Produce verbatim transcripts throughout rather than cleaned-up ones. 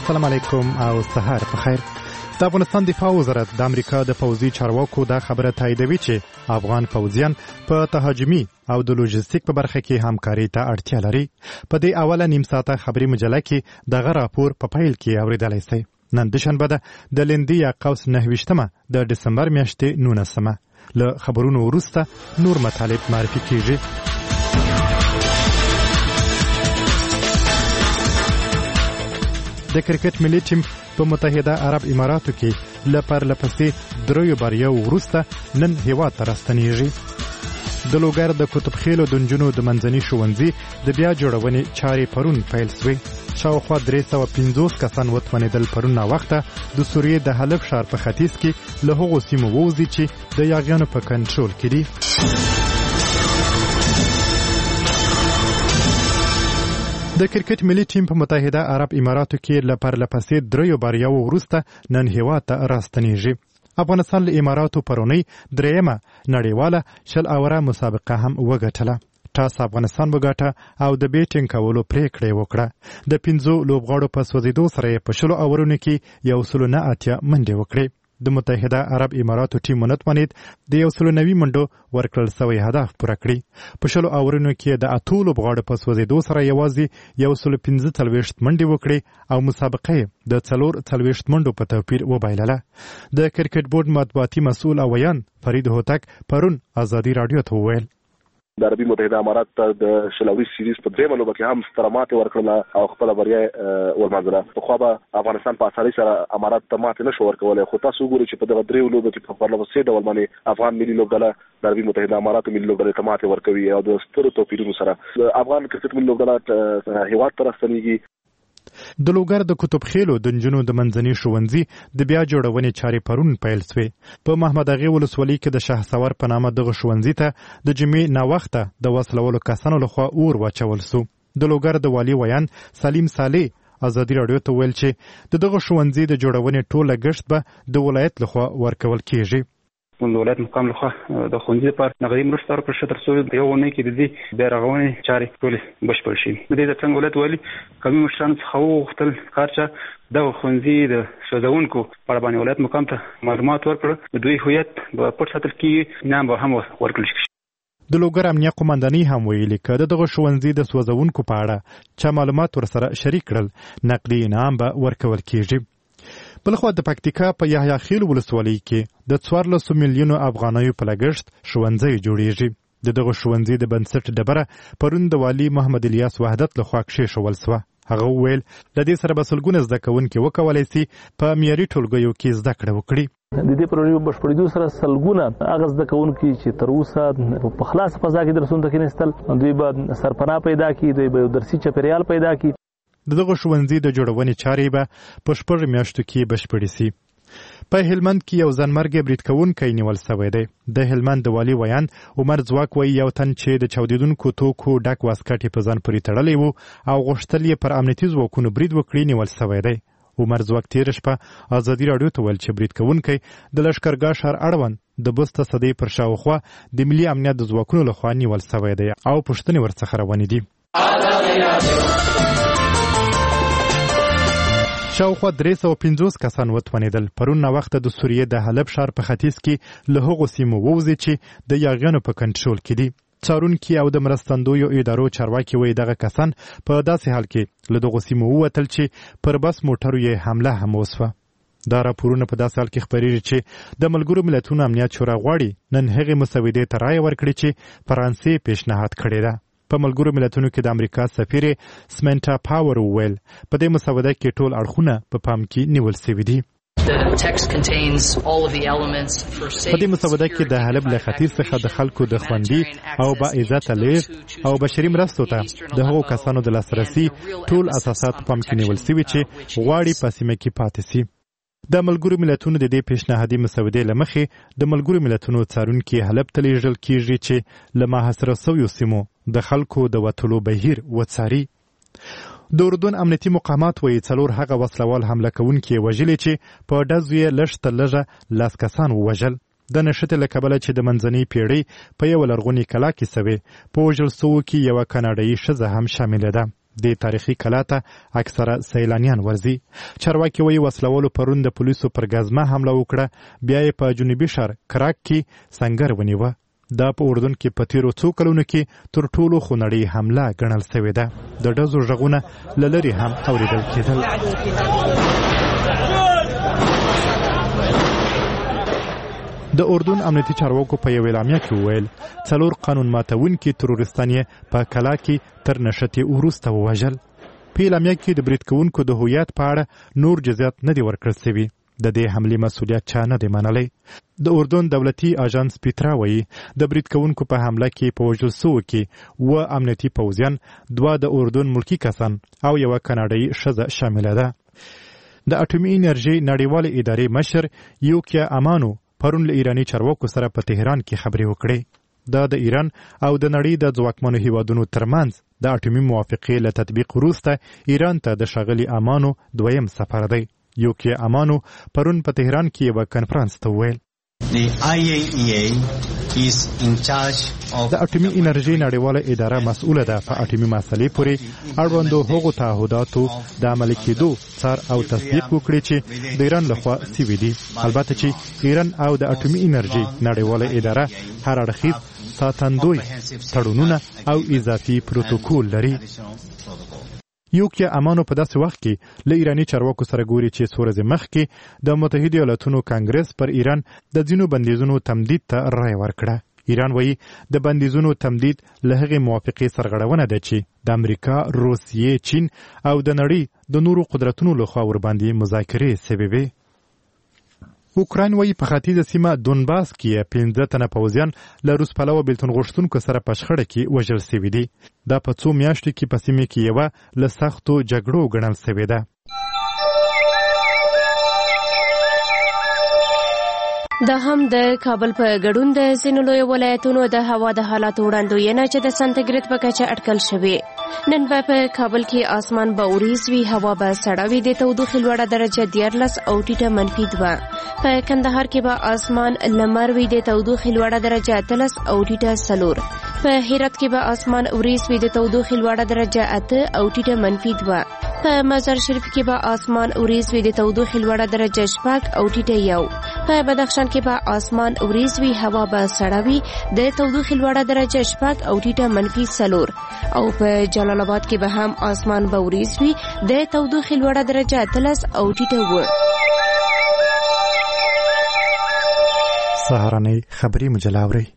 السلام علیکم او سهار په خیر. د افغانستان دفاع وزارت د امریکا د پوځي چارواکو دا خبره تاییدوي چې افغان پوځیان په تهاجمي او د لوجستیک په برخه کې همکاري ته اړتیا لري. په دې اوله نیم ساعته خبري مجله کې دغه راپور په پیل کې اوریدلای شئ. نن دوشنبه ده د لندي یا قوس نهه ویشتمه د دسمبر میاشتې نولسمه. له خبرونو وروسته نور مطالب معرفي کیږي. د کرکټ ملي ټیم په متحده عرب اماراتو کې له پرلپسې دریو بریاو وروسته نن هیواد ته راستنیږي. د لوګر د کتب خیلو د نجونو د منځني ښوونځي د بیا جوړونې چارې پرون پیل سوې. شاوخوا درې سوه پنځوس کسان وتوانېدل پرون ناوخته د سوریې د حلب ښار په ختیځ کې له هغو سیمو ووځي چې د یاغیانو په کنټرول کې دي. د کرکټ ملي ټیم په متحده عرب اماراتو کې له پرلپسې دریو بریاو وروسته نن هیواد ته راستنیږي. افغانستان له اماراتو پرونی دریمه نړیواله شل اوره مسابقه هم وګټله. ټاس افغانستان وګټه او د بیټینګ کولو پریکړه وکړه. د پنځو لوبغاړو په سوځېدو سره په شلو اورونو کې یو سل نه اتیا منډې وکړې. د متحده عرب اماراتو ټیم ونتوانید د یو سل نوي منډو ورکړل سوی هدف پوره کړي. په شلو اورونو کې د اتو لوبغاړو په سوځېدو سره یوازې یو سل پنځه څلوېښت منډې وکړې او مسابقه د څلور څلوېښت منډو په توپیر وبایلله. د کرکټ بورډ مطبوعاتي مسؤل او ویان فرید هوتک پرون ازادي راډیو ته وویل د عربي متحده امارات ته د شلوي سیریز په درېمه لوبه کې هم ستره ماتې ورکړله او خپله بریا ورمنځله. پخوا به افغانستان په اسانۍ سره امارات ته ماتې نشو ورکولی، خو تاسو وګورئ چې په دغه دریو لوبو کې په پرلپسې ډول باندې افغان ملي لوبډله د عربي متحده اماراتو ملي لوبډلې ته ماتې ورکوي او د سترو توپیرونو سره د افغان کرکټ ملي لوبډله هیواد ته راستنیږي. د لوګر د کتب خیلو د نجونو د منځني ښوونځي د بیا جوړونې چارې پرون پیل سوې. په محمد اغې ولسوالۍ کې د شهسوار په نامه دغه ښوونځي ته د جمعې ناوخته د وسلوالو کسانو لخوا اور واچول سو. د لوګر د والي ویان سلیم صالح ازادي راډیو ته ویل چې د دغه ښوونځي د جوړونې ټول لګښت به د ولایت لخوا ورکول کیږي. د ولایت مقام لخوا د ښوونځي لپاره نغدي مرسته ورکړل تر څو د یو اونۍ کې د دې بیا رغونې چارې ټولې بشپړ شي. د دې د څنګه ولایت والي قومي مشرانو څخه وغوښتل هر چا دغه ښوونځي د سوځونکو په اړه باندې ولایت مقام ته معلومات ورکړه. د دوی هویت به پټ ساتل کېږي، انعام به هم ورکړل شي. د لوګر امنیه قومندانۍ هم ویلي که د دغه ښوونځي د سوځونکو په اړه چا معلومات ورسره شریک کړل نقدي انعام به ورکول کېږي. بلخوا د پکتیکا په یحیی خیل ولسوالۍ کې د څوارلسو میلیونو افغانیو په لګښت ښوونځی جوړیږي. د دغه ښوونځي د بنسټ ډبره پرون د والي محمد الیاس وحدت لخوا کښېښول سوه. هغه وویل له دې سره به سلګونه زده کوونکي وکولی سي په معیاري ټولګیو کې زده کړه وکړي. د دې پروژې بشپړېدو سره سلګونه هغه زده کوونکي چې تر اوسه په خلاصه فضا کې درسونو ته کېناستل دوی به سرپناه پیدا کړي، دوی به یو درسي چاپېریال پیدا کړي. د دغه ښوونځي د جوړونې چارې به په شپږ میاشتو کې بشپړې سي. په هلمند کې یو ځانمرګی برید کوونکی نیول سوی دی. د هلمند د والي ویان عمر ځواک وایي یو تن چې د چاودېدونکو توکو ډک واسکټ یې په ځان پورې تړلی و او غوښتل یې پر امنیتي ځواکونو برید وکړي نیول سوی دی. عمر ځواک تېره شپه ازادي راډیو ته ویل چې برید کوونکی د لښکرګاه ښار اړوند د بسته صدۍ پر شاوخوا د ملي امنیت د ځواکونو لخوا نیول سوی دی او پوښتنې ورڅخه روانې دي. شاوخوا درې سوه پنځوس کسان وتوانېدل پرون ناوخته د سوریې د حلب ښار په ختیځ کې له هغو سیمو ووځي چې د یاغیانو په کنټرول کې دي. څارونکي او د مرستندویو ادارو چارواکي وایي دغه کسان په داسې حال کې له دغو سیمو ووتل چې پر بس موټرو یې حمله هم وسوه. دا راپورونه په داسې حال کې خپرېږي چې د ملګرو ملتونو امنیت شورا غواړي نن هغې مسودې ته رایه ورکړي چې فرانسې پیشنهاد کړې ده. په ملګرو ملتونو کې د امریکا سفیر سمنټا پاور وویل په دې مسوده کې ټول اړخونه په پام کې نیول سوي دي. په دې مسوده کې د حلب له ختیځ څخه د خلکو د خوندي او با عزته لېږد او بشري مرستو ته د هغو کسانو د لاسرسي ټول اساسات په پام کې نیول سوي چې غواړي په سیمه کې پاتې سي. د ملګرو ملتونو د دې پیشنهادي مسودې له مخې د ملګرو ملتونو څارونکي حلب ته لیږل کېږي چې له محاصره سویو سیمو د خلکو د وتلو بهیر وڅاري. د اردن امنیتي مقامات وایي څلور هغه وسلوال حمله کوونکي وژلي چې په ډزو یې لږ تر لږه لاس کسان ووژل. د نښتې له کبله چې د منځنۍ پیړۍ په یوه لرغونې کلا کې سوې په وژل سوو کې یوه کاناډایي ښځه هم شامله ده. د تاریخي کلا ته اکثره سیلانیان ورځي. چارواکي وایي وسلوالو پرون د پولیسو پر ګزمه حمله وکړه، بیا یې په جنوبي ښار کراک کې سنګر ونیوه. دا په اردن کې په تیرو څو کلونو کې تر ټولو خونړۍ حمله ګڼل سوې ده. د ډزو غږونه له لرې هم اورېدل کېدل. د اردن امنیتي چارواکو په یو اعلامیه کې وویل څلور قانون ماتونکي تروریستان یې په کلا کې تر نښتې وروسته ووژل. په اعلامیه کې د برید کوونکو د هویت په اړه نور جزئیات نه دي ورکړل سوي. د دې حملې مسؤلیت چا نه دی منلی. د اردن دولتي اژانس پیترا وایي د برید کوونکو په حمله کې په وژل سوو کې اووه امنیتي پوځیان، دوه د اردن ملکي کسان او یوه کاناډایي ښځه شامله ده. د اټومي انرژي نړیوالې ادارې مشر یوکیا امانو پرون له ایراني چارواکو سره په تهران کې خبرې وکړې. دا د ایران او د نړۍ د ځواکمنو هیوادونو ترمنځ د اټومي موافقې له تطبیق وروسته ایران ته د ښاغلي امانو دویم سفر دی. یوکي امانو پرون په تهران کې یوه کنفرانس ته وویل د اټومي انرژي نړیواله اداره مسؤله ده په اټومي مسلې پورې اړوندو هغو تعهداتو د عملي کېدو څار او تصدیق وکړي چې د ایران لخوا سوي دي. البته چې ایران او د اټومي انرژي نړیواله اداره هر اړخیز ساتندوی تړونونه او اضافي پروتوکول لري. یوکیا امانو په داسې وخت کې له ایراني چارواکو سره ګوري چې څو ورځې مخکې د متحده ایالاتونو کانګرس پر ایران د ځینو بندیزونو تمدید ته رایه ورکړه. ایران وایي د بندیزونو تمدید له هغې موافقې سرغړونه ده چې د امریکا، روسیې، چین او د نړۍ د نورو قدرتونو لخوا ورباندې مذاکرې سوې وې. اوکراین وایي په ختیځه سیمه دونباس کې پنځه تنه پوځیان له روس پلوه بېلتون غوښتونکو سره په شخړه کې وژل سوي دي. دا په څو میاشتو کې په سیمه کې یوه له سختو جګړو ګڼل سوې ده. دا هم د کابل په ګډون د ځینو لویو ولایتونو د هوا د حالاتو وړاندوینه چې د سانتیګریډ په کچه اټکل شوې. نن به په کابل کې آسمان به وریځ وي، هوا به سړه وي، د تودوخې لوړه درجه دیارلس او ټیټه منفي دوه. په کندهار کې به آسمان لمر وي، د تودوخې لوړه درجه اتلس او ټیټه څلور. په هرات کې به آسمان وریځ وي، د تودوخې لوړه درجه اته او ټیټه منفي دوه. په مزار شریف کې به آسمان وریځ وي، د تودوخې لوړه درجه شپږ او ټیټه یو. په بدخشان کې به آسمان وریځ وي، هوا به سړه وي، د تودوخې لوړه درجه شپږ او ټیټه منفي څلور. او په جلال آباد کې به هم آسمان به وریځ وي، د تودوخې لوړه درجه اتلس او ټیټه اووه. سهارنۍ خبري مجله اورئ.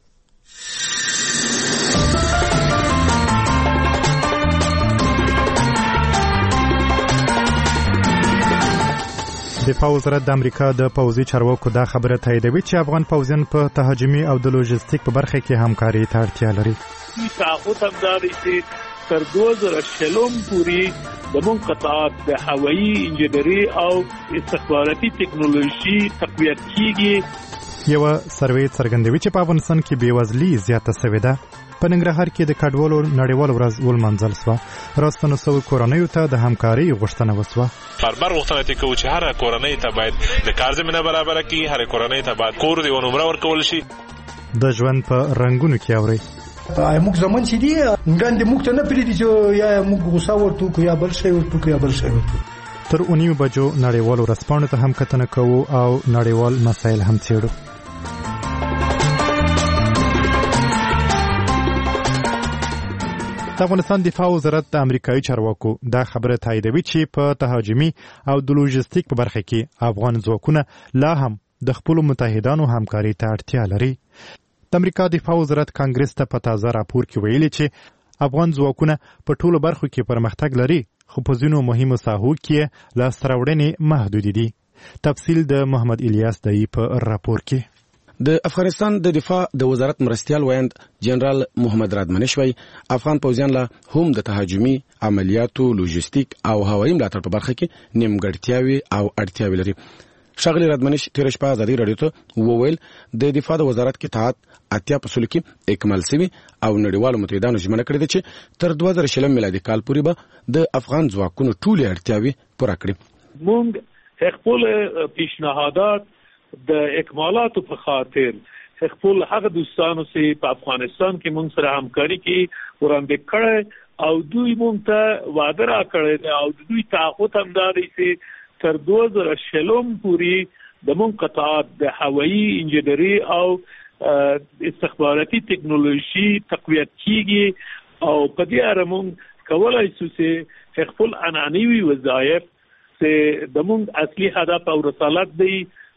دفاع وزارت د امریکا د پوځي چارواکو دا خبره تاییدوي چې افغان پوځیان په تهاجمي او د لوژستیک په برخه کې همکاري ته اړتیا لري. تعهد هم دا دی چې تر دوه زره شلم پورې زموږ قطعات د هوایي انجنیري او استخباراتي ټکنالوژي تقویت کیږي. یوه سروې څرګندوي چې په افغانستان کې بېوزلي زیاته سوې ده. په ننګرهار کې د کډوالو نړیوال ورځ ولمانځل سوه. راستنو سوو کورنیو ته د همکارۍ غوښتنه وسوه. برابر غوښتنه دې کوو چې هره کورنۍ ته باید د کار زمینه برابره کړي، هره کورنۍ ته باید کور دی ونمره ورکول شي. د ژوند په رنګونو کې اورئ. موږ زمون چې دی ګاندې موږ ته نه پریږدي چې یا موږ غوسه ورته کو یا بل شی ورته کو یا بل شی ورته. تر اونیو بجو نړیوالو ورځپاڼو ته هم کتنه کوو او نړیوال مسایل هم څېړو. د افغانستان دفاع وزارت د امریکایي چارواکو دا خبره تاییدوي چې په تهاجمي او د لوژستیک په برخه کې افغان ځواکونه لا هم د خپلو متحدانو همکاري ته اړتیا لري. د امریکا دفاع وزارت کانګرس ته په تازه راپور کې ویلي چې افغان ځواکونه په ټولو برخو کې پرمختګ لري، خو په ځینو مهمو ساحو کې لاسته راوړنې محدودې دي. تفصیل د محمد الیاس دایی په راپور کې. د افغانستان د دفاع د وزارت مرستیال ویاند جنرال محمد رادمنش وایي افغان پوځیان له هم د تهاجمي عملیاتو، لوژستیک او هوایي ملاتړ په برخه کې نیمګړتیاوې او اړتیاوې لري. ښاغلي رادمنش تېره شپه ازادي راډیو ته وویل د دفاع د وزارت قطعات اتیا په سلو کې اکمال سوي او نړیوالو متحدانو ژمنه کړې ده چې تر دوه زره شلم میلادي کال پورې به د افغان ځواکونو ټولې اړتیاوې پوره کړي. موږ خپل پیشنهادات د اکمالاتو په خاطر خپل هغه دوستانو سره په افغانستان کې موږ سره همکاري کې وړاندې کړې او دوی مونږ ته وعده راکړی دی او دوی تعهد هم دا دی چې تر دوه زره شلم پورې د مونږ قطاعات د هوایي انجینري او استخباراتي ټکنالوژي تقویت کیږي او په دې اړه مونږ کولای شو چې خپل عنعنوي وظایف چې د مونږ اصلي هدف او رسالت دی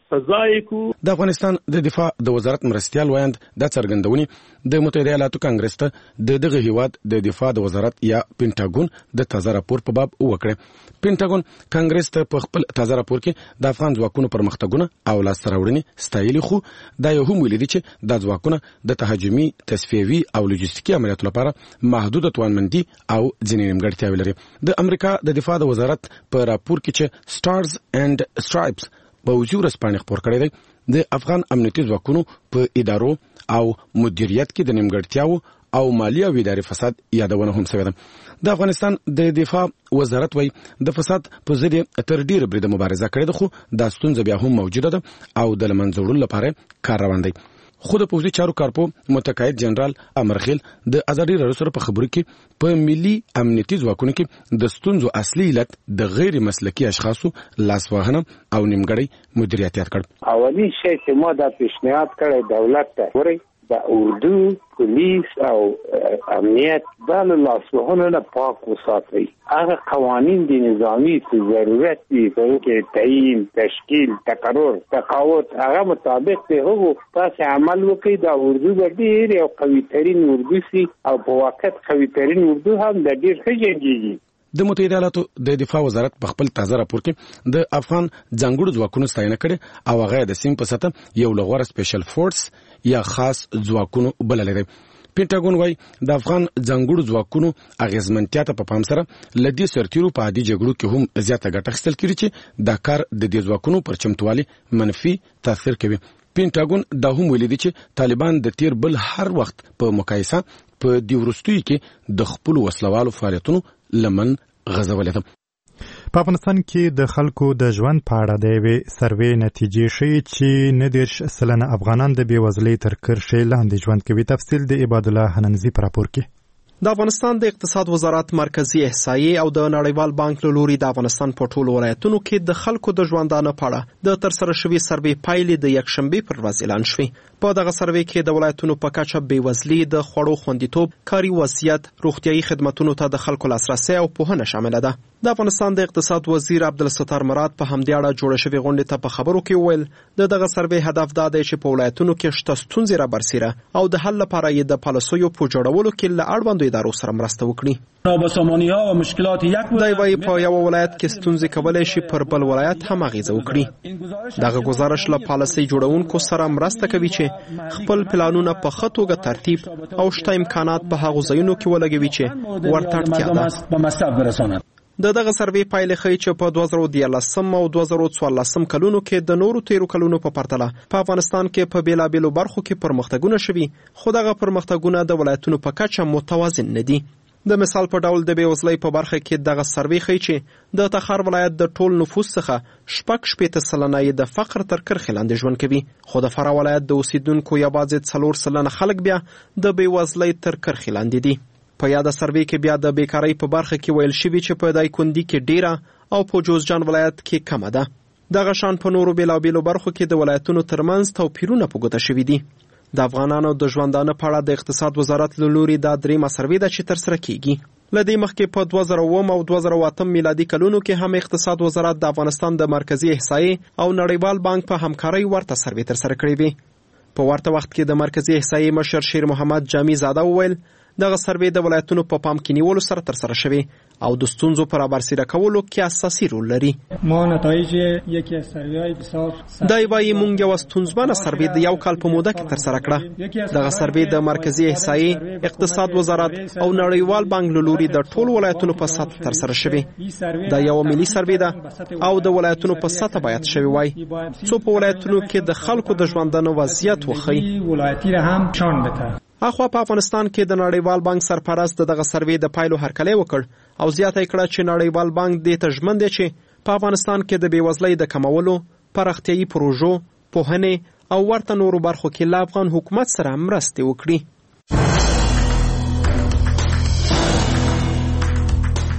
د افغانستان د دفاع د وزارت مرستيال وایند د څرګندونې د متحده ایالاتو کانګرس ته د دغه هیواد د دفاع د وزارت یا پینټاګون د تازه راپور په باب وکړه. پینټاګون کانګرس ته په خپل تازه راپور کې د افغان ځواکونو پرمختګونه او لاسته راوړنې ستایلي، خو دا یو هم ویلي دي چې د ځواکونو د تهاجمي، تصفیوي او لوجستیکي عملیاتو لپاره محدوده توانمندي او ځینې نیمګړتیاوې لري. د امریکا د دفاع د وزارت په راپور کې چې سټارز اینڈ سټرایپس پوځي ورځپاڼې خپور کړی دی، د افغان امنیتي ځواکونو په ادارو او مدیریت کې د نیمګړتیاو او مالی او اداري فساد یادونه هم شوې ده. د افغانستان د دفاع وزارت وايي د فساد په ضد تر ډیره بریده مبارزه کړې ده، خو دا ستونزه بیا هم موجوده ده او د لمنځه وړلو لپاره کار روان دی. خو د پوځي چارو کارپو متقاعد جنرال امرخیل د ازادي راډیو سره په خبرو کې په ملي امنیتي ځواکونو کې د ستونزو اصلي علت د غیر مسلکي اشخاصو لاسوهنه او نیمګړی مدیریت یاد کړ. اولي شی چې ما د پیشنهاد کړی دولت ته وري د اردو پولیس او امنیت د لاسوهنه نه پاک وساتي. هغه قوانين د نظامی چې ضرورت دي په کې تعیین، تشکیل، تقرر، تقاعد هغه مطابق ته هغه تاسو عمل وکړي. د اردو ډېر او قوي ترين اردو سي او په وخت قوي ترين اردو هم د ډېر ښه جنګيږي. د متحده ایالاتو د دفاع وزارت په خپل تازه راپور کې د افغان ځانګړو ځواکونو ستاینه کړې او هغه د سیم په سطح یو لغوره سپیشل فورس یا خاص ځواکونو بللی دی. پینټاګون وايي د افغان ځانګړو ځواکونو اغیزمنتیا ته په پام سره لدی سرتیرو په عادي جګړو کې هم زیاته ګټه اخیستل کیږي چې دا کار د دې ځواکونو پر چمتووالي منفي تاثیر کوي. پینټاګون دا هم ویلي دی چې طالبان د تیر بل هر وخت په مقایسه په دې وروستیو کې د خپل وسلوالو فعالیتونو لمن غزولې ده. په افغانستان کې د خلکو د ژوند په اړه د یوې سروې نتیجې ښیي چې نه دېرش سلنه افغانان د بېوزلۍ تر کرښې لاندې ژوند کوي. تفصیل د عبادالله حننزي په راپور کې. د افغانستان د اقتصاد وزارت مرکزی احصایې او د نړیوال بانک له لوري د افغانستان په ټولو ولایتونو کې د خلکو د ژوندانه په اړه د ترسره شوي سروې پایلې د یکشنبې پر ورځ اعلان شوې. په دغه سروې کې د ولایتونو په کچه بېوزلي، د خوړو خوندیتوب، کاري وضعیت، روغتیايي خدماتونو ته د خلکو لاسرسی او پوهنه شامله ده. د افغانستان د اقتصاد وزیر عبدالستار مراد په همدې اړه جوړه شوې غونډې ته په خبرو کې وویل د دغه سروې هدف دا دی چې په ولایتونو کې شته ستونزې رابرسیره او د حل لپاره یې د پالیسیو په جوړولو کې له اړوندو ادارو سره مرسته وکړي. دا وایي په یو ولایت کې ستونزې کولی شي پر بل ولایت هم اغیزه وکړي. دغه گزارش له پالیسۍ جوړونکو سره مرسته کوي چې خپل پلانونه په ښه توګه ترتیب او شته امکانات په هغو ځایونو کې ولګوي چې ورته اړتیا ده. د دغه سروې پایلې ښیي چې په دوه زره دیارلسم او دوه زره څوارلسم کلونو کې د نورو تیرو کلونو په پرتله په افغانستان کې په بیلابیلو برخو کې پرمختګونه شوي، خو دغه پرمختګونه د ولایتونو په کچه متوازن نه دي. د مثال په ډول د بېوزلۍ په برخه کې دغه سروې ښیي چې د تخار ولایت د ټول نفوس څخه شپږ شپېته سلنه یې د فقر تر کرښې لاندې ژوند کوي، خو د فراه ولایت د اوسیدونکو یوازې څلور سلنه خلک بیا د بېوزلۍ تر کرښې لاندې دي. په یاده سروې کې بیا د بیکارۍ په برخه کې ویل شوي چې په دایکنډي کې ډیره او په جوزجان ولایت کې کمه ده. دغه شان په نورو بیلابیلو برخو کې د ولایتونو ترمنځ توپیرونه په ګوته شوي دي. د افغانانو د ژوندانه په اړه د اقتصاد وزارت له لوري دا دریمه سروې ده چې ترسره کیږي. له دې مخکې په دوه زره اووم او دوه زره اتم میلادي کلونو کې هم اقتصاد وزارت د افغانستان د مرکزی احصایې او نړیوال بانک په همکارۍ ورته سروې ترسره کړې وي. په ورته وخت کې د مرکزی احصایې مشر شیر محمد جامی زاده وویل دغه سروې د ولایتونو په پام کې نیولو سره ترسره شوی او د ستونزو پر برسېره کولو کې اساسي رول لري. ما نتایج یکی از سروی‌های بسیار دا وایي مونږ یو ستونزمنه سروې د یو کال په موده کې ترسره کړه. دغه سروې د مرکزی احصایې، اقتصاد وزارت او نړیوال بانک له لوري د ټول ولایتونو په سطح ترسره شوی. دا یو ملي سروې ده او د ولایتونو په سطح باید شوی وای څو په ولایتونو کې د خلکو د ژوندانه وضعیت وښیي. ولایتي را هم شان بده. اخوا په افغانستان کې د نړیوال بانک سرپرست دغه سروې د پایلو هرکلی وکړ او زیاته کړه چې نړیوال بانک دې ته ژمن دی چې په افغانستان کې د بېوزلۍ د کمولو، پراختیایي پروژو، پوهنې او ورته نورو برخو کې له افغان حکومت سره مرستې وکړي.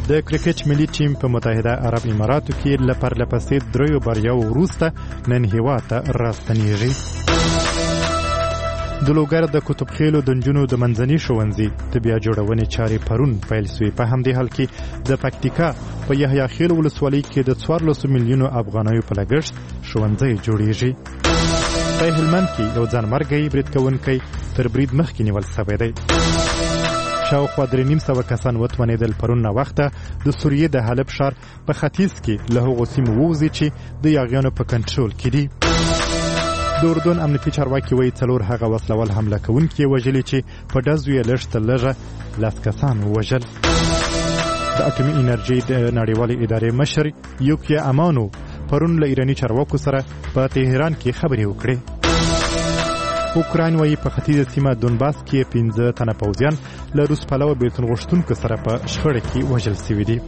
د کرکټ ملي ټیم په متحده عرب اماراتو کې له پرلپسې دریو بریاو وروسته نن هیواد ته راستنیږي. د لوګر د کتب خېلو د نجونو د منځني ښوونځي د بیا جوړونې چارې پرون پیل سوې. په همدې حال کې د پکتیکا په یحیی خیل ولسوالۍ کې د څوارلسو میلیونو افغانیو په لګښت ښوونځی جوړیږي. په هلمند کې یو ځانمرګی برید کوونکی تر برید مخکې نیول سوی دی. شاوخوا درې نیم سوه کسان وتوانېدل پرون ناوخته د سوریې د حلب ښار په ختیځ کې له هغو سیمو ووځي چې د یاغیانو په کنټرول کې دي. د اردن امنیتي چارواکي وایي څلور هغه وسلوال حمله کوونکي وژلي چې په ډزو یې لږ تر لږه لس کسان ووژل. د اټومي انرژۍ د نړیوالې ادارې مشر یوکیا امانو پرون له ایراني چارواکو سره په تهران کې خبرې وکړې. اوکراین وایي په ختیځه سیمه دونباس کې پنځه تنه پوځیان له روس پلوه بېلتون غوښتونکو سره په شخړه کې وژل سوي دي.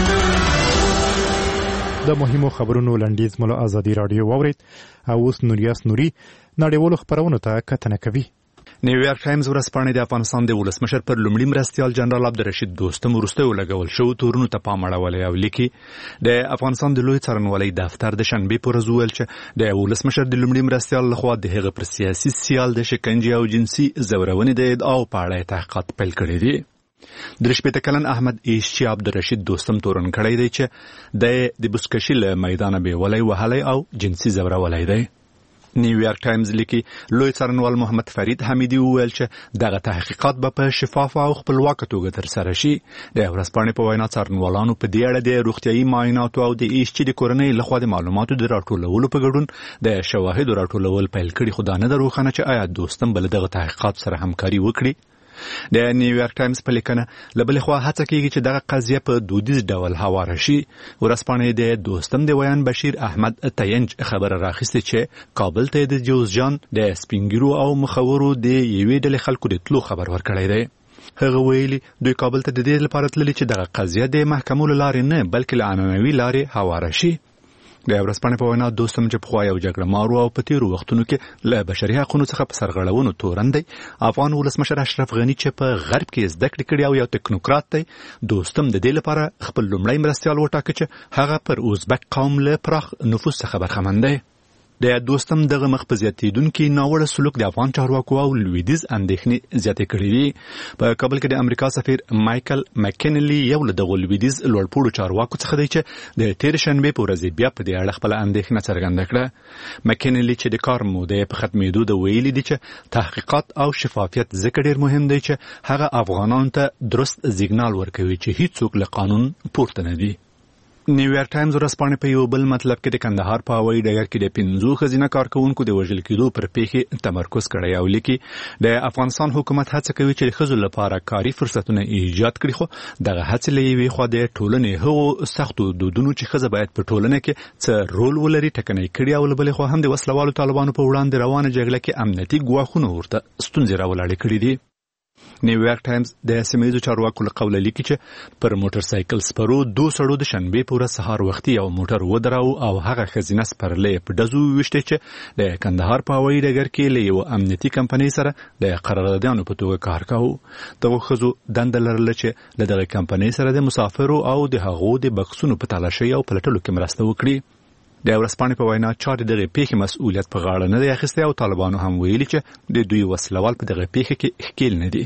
د مهمو خبرونو لنډیز مو له ازادي راډیو واورید او اوس نوریاس نوري نړیوالو خبرونو ته کتنه کوي. نیویارک ټایمز ورځپاڼې د افغانستان د ولسمشر پر لومړي مرستیال جنرال عبدالرشید دوستم وروسته ولګول شوو تورونو ته پام اړولی او لیکي د افغانستان د لوی څارنوالۍ دفتر د شنبې په ورځ وویل چې د ولسمشر د لومړي مرستیال لخوا د هغه پر سیاسي سیال د شکنجې او جنسي ځورونې د ادعاو په اړه تحقیقات پیل کړي دي. درې شپېته کلن احمد ایش چې عبدالرشید دوستم تورن کړی دی چې د د بوسکشي له میدانه بیولی وهلی او جنسي ځورولی دی. نیویارک ټایمز لیکي لوی څارنوال محمد فرید حمیدي وویل چې دغه تحقیقات به په شفافه او خپلواکه توګه ترسره شي. د ورځپاڼې په وینا څارنوالانو په دې اړه د روغتیایي معایناتو او د ایش چې د کورنۍ لخوا د معلوماتو د راټولولو په ګډون د شواهدو راټولول پیل کړي، خو دا نه ده روښانه چې آیا دوستم به له دغه تحقیقات سره همکاري وکړي. د نیویارک ټایمز په لیکنه له بلې خوا هڅه کیږي چې دغه قضیه په دودیز ډول هواره شي. ورځپاڼې د دوستم د ویان بشیر احمد تینج خبره راخیستې چې کابل ته د جوزجان د سپینګیرو او مخورو د یوې ډلې خلکو د تلو خبر ورکړی دی. هغه ویلي دوی کابل ته د دې لپاره تللي چې دغه قضیه د محکمو له لارې نه بلکې له عنعنوي لارې هواره شي. د ورځپاڼې په وینا دوستم چې پخوا یو جګړه مارو او په تیرو وختونو کې له بشري حقونو څخه په سرغړونو تورن دی. افغان ولسمشر اشرف غني چې په غرب کې زده کړې کړي او یو ټکنوکرات دی، دوستم د دې لپاره خپل لومړی مرستیال وټاکه چې هغه پر ازبک قوم له پراخ نفوذ څخه برخمن دی. د دوستم دغه مخ په زیاتېدونکي ناوړه سلوک د افغان چارواکو او لویدیځ اندېښنې زیاتې کړې دي. په کابل کې د امریکا سفیر مایکل مکینلی یو له دغو لویدیځ لوړپوړو چارواکو څخه دی چې د تېرې شنبې په ورځ بیا په دې اړه خپله اندېښنه څرګنده کړه. مکینلی چې د کار مودې په ختمېدو د ویلي دي چې تحقیقات او شفافیت ځکه ډېر مهم دی چې هغه افغانانو ته درست سیګنال ورکوي چې هیڅوک له قانون پورته نه دي. نیویارک ټایمز ورځپاڼې په یو بل مطلب کې د کندهار په هوایي ډګر کې د پنځو ښځینه کارکوونکو د وژل کېدو پر پیښې تمرکز کړی او لیکي د افغانستان حکومت هڅه کوي چې د ښځو لپاره کاري فرصتونه ایجاد کړي، خو دغه هڅې له یوې خوا د ټولنې هغو سختو دودونو چې ښځه باید په ټولنه کې څه رول ولري ټکنۍ کړي او له بلې خوا هم د وسلوالو طالبانو په وړاندې روانه جګړه کې امنیتي ګواښونه ورته ستونزې راولاړې کړي دي. نیویارک ټایمز د سیمه‌ییزو چارواکو له قوله لیکي چې پر موټر سایکل سپرو دوه سړو د شنبې په ورځ سهار وختي یو موټر ودراو او هغه ښځینه سپرلۍ په ډزو وویشتې چې د کندهار په هوایي ډګر کې له یوه امنیتي کمپنۍ سره د قراردادیانو په توګه کار کاوه. دغو ښځو دنده لرله چې له دغه کمپنۍ سره د مسافرو او د هغو د بکسونو په تالاشۍ او پلټلو کې مرسته وکړي. د ورځپاڼې په وینا چا د دغې پیښې مسؤلیت په غاړه نه دی اخیستی او طالبانو هم ویلي چې د دوی وسلوال په دغه پیښه کې ښکیل نه دي.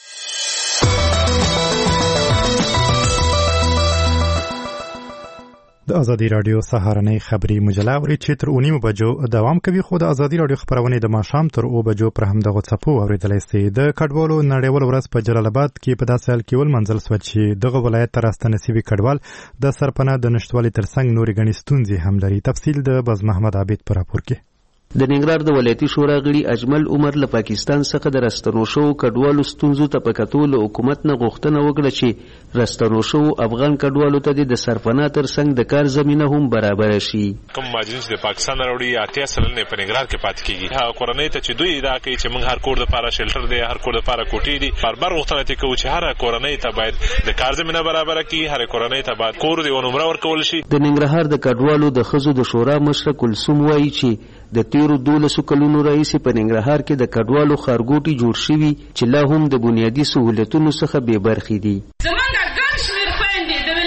د ازادي راډیو سهارنۍ خبري مجله اوري چې تر اونیمو بجو دوام کوي، خو د ازادي راډیو خبرونه د ماښام تر او بجو پر همدغه څپو اوریدلای شئ. د کډوالو نړیوال ورځ په جلال آباد کې په داسې حال کې ولمنځل شوه چې دغه ولایت ته راستنسیبي کډوال د سرپناه د نشتوالي ترڅنګ نورې ګڼې ستونزې هم لري. تفصیل د بز محمد عابد په راپور کې. د ننګرهار د ولایتي شورا غړي اجمل عمر له پاکستان څخه د راستنو شوو کډوالو ستونزو ته په کتو له حکومت نه غوښتنه وکړه چې راستنو شوو افغان کډوالو ته د سرپناه ترڅنګ د کار زمینه هم برابره شي. کوم مهاجرین چې د پاکستان راوړي اتیا سلنه په ننګرهار کې پاتې کیږي، هغه کورنۍ ته چې دوی ادعا کوي چې موږ هر کور لپاره شیلټر دی، هر کور لپاره کوټې دي، بار غوښتنه کوي چې هر کورنۍ ته باید د کار زمینه برابره کړي، هر کورنۍ ته باید کور دی او نمبر ورکول شي. د ننګرهار د کډوالو د ښځو د شورا مشره کلثوم وایي چې د تیرو دولسو کلونو راهیسې په ننګرهار کې د کډوالو ښارګوټي جوړ شوي چې لا هم د بنیادي سهولتونو څخه بې برخې دي. زمونږ ګڼ شمېر خویندې د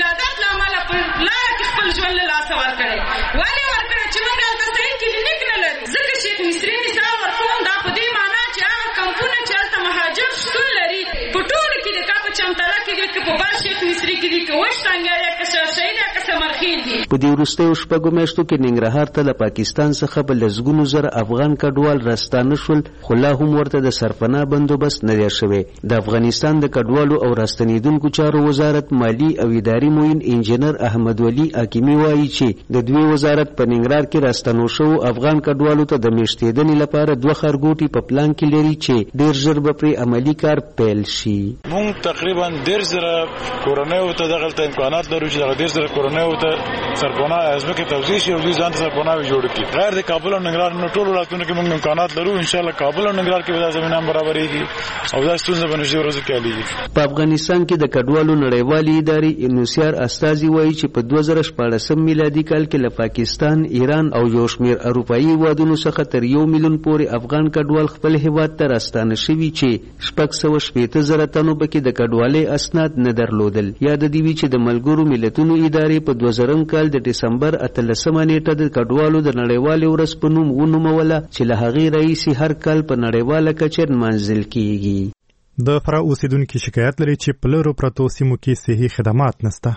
که وشتنګ یا که شهید یا که مرخین دي. په دې وروستیو شپږو میاشتو کې ننګرهار ته له پاکستان څخه په لسګونو زره افغان کډوال راستانه شول، خو لا هم ورته د سرپناه بندوبست نه دی شوی. د افغانستان د کډوالو او راستنیدونکو چارو وزارت مالی او اداري معین انجینر احمد ولی حکیمي وایي چې د دوی وزارت په ننګرهار کې راستنو شوو افغان کډوالو ته د میشتېدنې لپاره دوه ښارګوټي په پلان کې لري چې ډېر ژر به پرې عملي کار پیل شي. موږ تقریبا ډېر زره کورنیو ته دغلته امکانات لرو چې دغه ډېر زره کورنیو ته سرپناه ازمکه توزیع شي او دوی ځان ته سرپناه جوړ کړي. غیر د کابل او ننګرهار نو ټول ولایتونو کې موږ امکانات لرو. ان شاء الله کابل او ننګرهار کې به زمينه برابرېږي او دا ستونزه به نشي ورځ کې حلېږي. په افغانستان کې د کډوالو نړیوالې ادارې انوسیار استازي وایي چې په دوه زره شپاړسم میلادي کال کې له پاکستان، ایران او یو شمېر اروپایي هېوادونو څخه تر یو میلیون پورې افغان کډوال خپل هېواد ته راستانه شوي چې شپږ سوه شپېته زره تنو پکې د کډوالۍ اسناد نه درلودل. یاد دې وي چې د ملګرو ملتونو ادارې په دوه زرم کال د ډسمبر اتلسمه نیټه د کډوالو د نړیوالې ورځ په نوم ونوموله چې له هغې راهیسې هر کال په نړیواله کچه نمانځل کیږي. د فراه اوسیدونکي شکایت لري چې په لرو پرتو سیمو کې صحي خدمات نشته.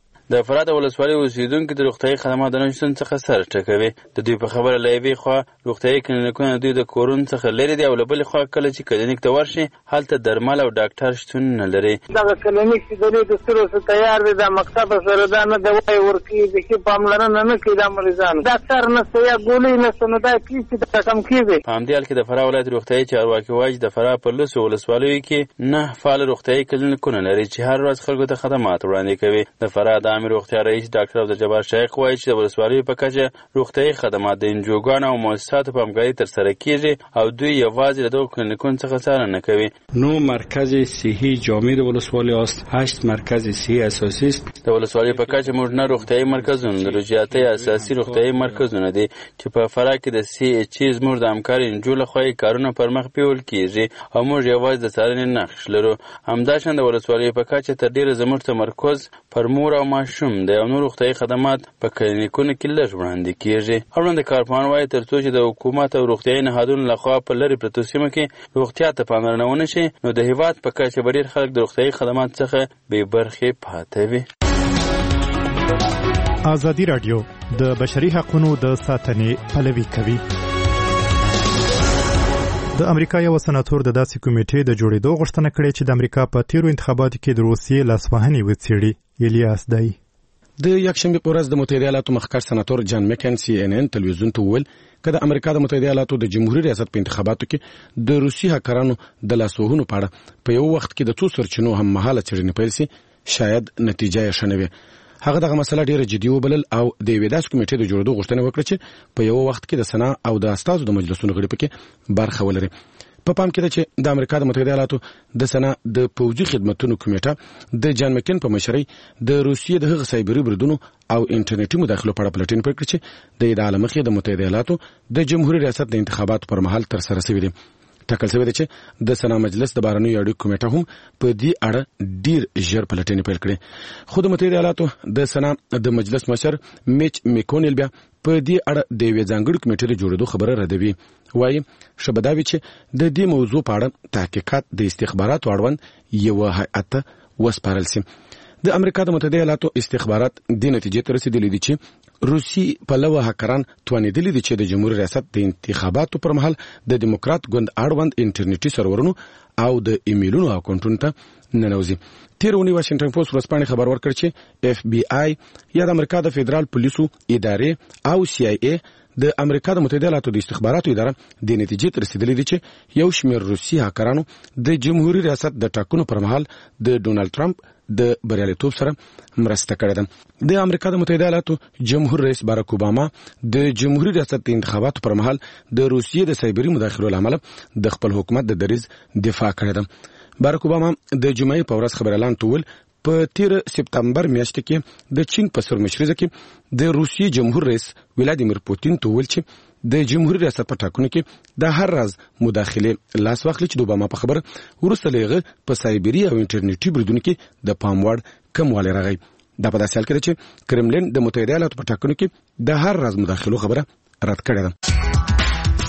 د فراه ولسوالۍ اوسیدونکو د روغتیايي خدماتو د نشتون څخه سر ټکوي. د دوی په خبره له یوې خوا روغتیايي کلینیکونه دوی د کورونو څخه لرې دي او له بلې خوا کله چې کلینیک ته ورشي هلته درمل او ډاکټر شتون نه لري. دغه کلینیک چې د دې د سرو سره تیار دی د مکتب سره دا نه دوای ورکی د کې پاملرنه نه کوي د مریضانو. ډاکټر نشته یا ګولۍ نشته نو دا کیږي چې کم کیږي. په همدې حال کې د فراه ولایت روغتیايي چارواکي وایي د فراه په لسو ولسوالیو کې نه فعال روغتیايي کلینیکونه لري چې هر ورځ خلکو ته خدمات وړاندې کوي. د فراه د عامه روغتیا رئیس ډاکټر عبدالجبار شیخ وایي چې د ولسوالیو په کچه روغتیايي خدمات د انجوګانو او مؤسساتو په همکارۍ ترسره کیږي او دوی یوازې له دغو کلینیکونو څخه څارنه کوي. نو مرکز صحي جامع د ولسوالۍ است، هشت مرکز صحي اساسي است. د ولسوالیو په کچه موږ نه روغتیايي مرکزونه لرو چې اته اساسي روغتیايي مرکزونه دي چې په فراه کې د سی ایچ ای زموږ د همکار انجو لخوا کارونه پر مخ بیول کیږي او موږ یوازې د څارنې نقش لرو. همداشان د ولسوالیو په کچه تر ډیره زموږ تمرکز پر مور او ماشوم دی او نور روغتیايي خدمات په کلینیکونو کې لږ وړاندې کیږي. اړوند کارپوهان وایي تر څو چې د حکومت او روغتیايي نهادونو لخوا په لرې پرتو سیمو کې روغتیا ته پاملرنه ونه شي نو د هېواد په کچه به ډېر خلک د روغتیايي خدمات څخه بې برخې پاتې وي. ازادي راډیو د بشري حقوقو د ساتنې پلوي کوي. د امریکا یو سناتور د داسې کمیټې د جوړېدو غوښتنه کړې چې د امریکا په تیرو انتخاباتو کې د روسیې لاسوهنې وڅېړي. الیاس دی د یکشنبه په ورځ د متحده ایالاتو مخکښ سناتور جان مکن سی ان ان تلویزیون ته وویل چې د امریکا د متحده ایالاتو د جمهوریت ریاست په انتخاباتو کې د روسي هکرانو د لاسوهنو په اړه په یو وخت کې د څو سرچینو هم مهاله څېړنې پیل شي شاید نتیجه یې ښه نه وي. هغه دغه مسله ډیره جدي وبلل او د یوې داسې کمیټې د جوړېدو غوښتنه وکړه چې په یو وخت کې د سنا او د استازو د مجلسونو غړي پکې برخه ولري. په پام کې ده چې د امریکا د متحده ایالاتو د سنا د پوځي خدماتو کمیټه د جان مکن په مشرۍ د روسیې د هغه سایبري بریدونو او انټرنیټي مداخلو په اړه پلټنې پیل کړې چې د ادعا مخې د متحده ایالاتو د جمهوریت ریاست د انتخاباتو پر مهال تر سره شوې دي. ټاکل شوی دی چې د سنا مجلس د بهرنیو اړیکو کمیټه هم په دې اړه ډیر ژر پلټنې پیل کړې. خو د متحده ایالاتو د سنا د مجلس مشر میچ میکونل بیا په دې اړه د یوې ځانګړې کمیټې د جوړېدو خبره ردوي. وایي شبداوي چې د دې موضوع په اړه تحقیقات د استخباراتو اړوند یو هیئت وسپارل شي. د امریکا د متحده ایالاتو استخبارات د نتیجې ته رسیدلي دي چې روسي پلوه هکران توانیدلي دي چې د جمهوریت ریاست د انتخاباتو پر مهال د دیموکرات ګوند اړوند انټرنیټي سرورونو او د ایمیلونو اکاونټونو ته ننوځي. تیر اونۍ واشنگټن پوسټ ورځپاڼې خبر ورکړ چې اف بی آی یا د امریکا د فدرال پولیسو ادارې او سی آی ای د امریکا د متحده ایالاتو د استخباراتو اداره د نتیجې ته رسیدلې دي چې یو شمېر روسي هکرانو د جمهوریت ریاست د ټاکنو پر مهال د ډونالد ټرمپ د بریالیتوب سره مرسته کړې ده. د امریکا د متحده ایالاتو جمهور رئیس باراک اوباما د جمهوریت ریاست د انتخاباتو پر مهال د روسیې د سایبري مداخلو له امله د خپل حکومت د دریځ دفاع کړې ده. باراک اوباما د جمعې په ورځ خبر اعلان تول په تیر سپتمبر میاشت کې د چین په سرمشرۍ کې د روسیې جمهور رئیس ولادیمیر پوتین ته ویل چې د جمهوریت ریاست په ټاکنو کې د هر راز مداخله لاس واخلي چې د اوباما په خبره وروسته لغه په سایبري او انټرنیټي بریدونو کې د پام وړ کموالی راغی. دا په داسې حال کې ده چې کرملین د متحده ایالاتو په ټاکنو کې د هر راز مداخلو خبره رد کړې ده.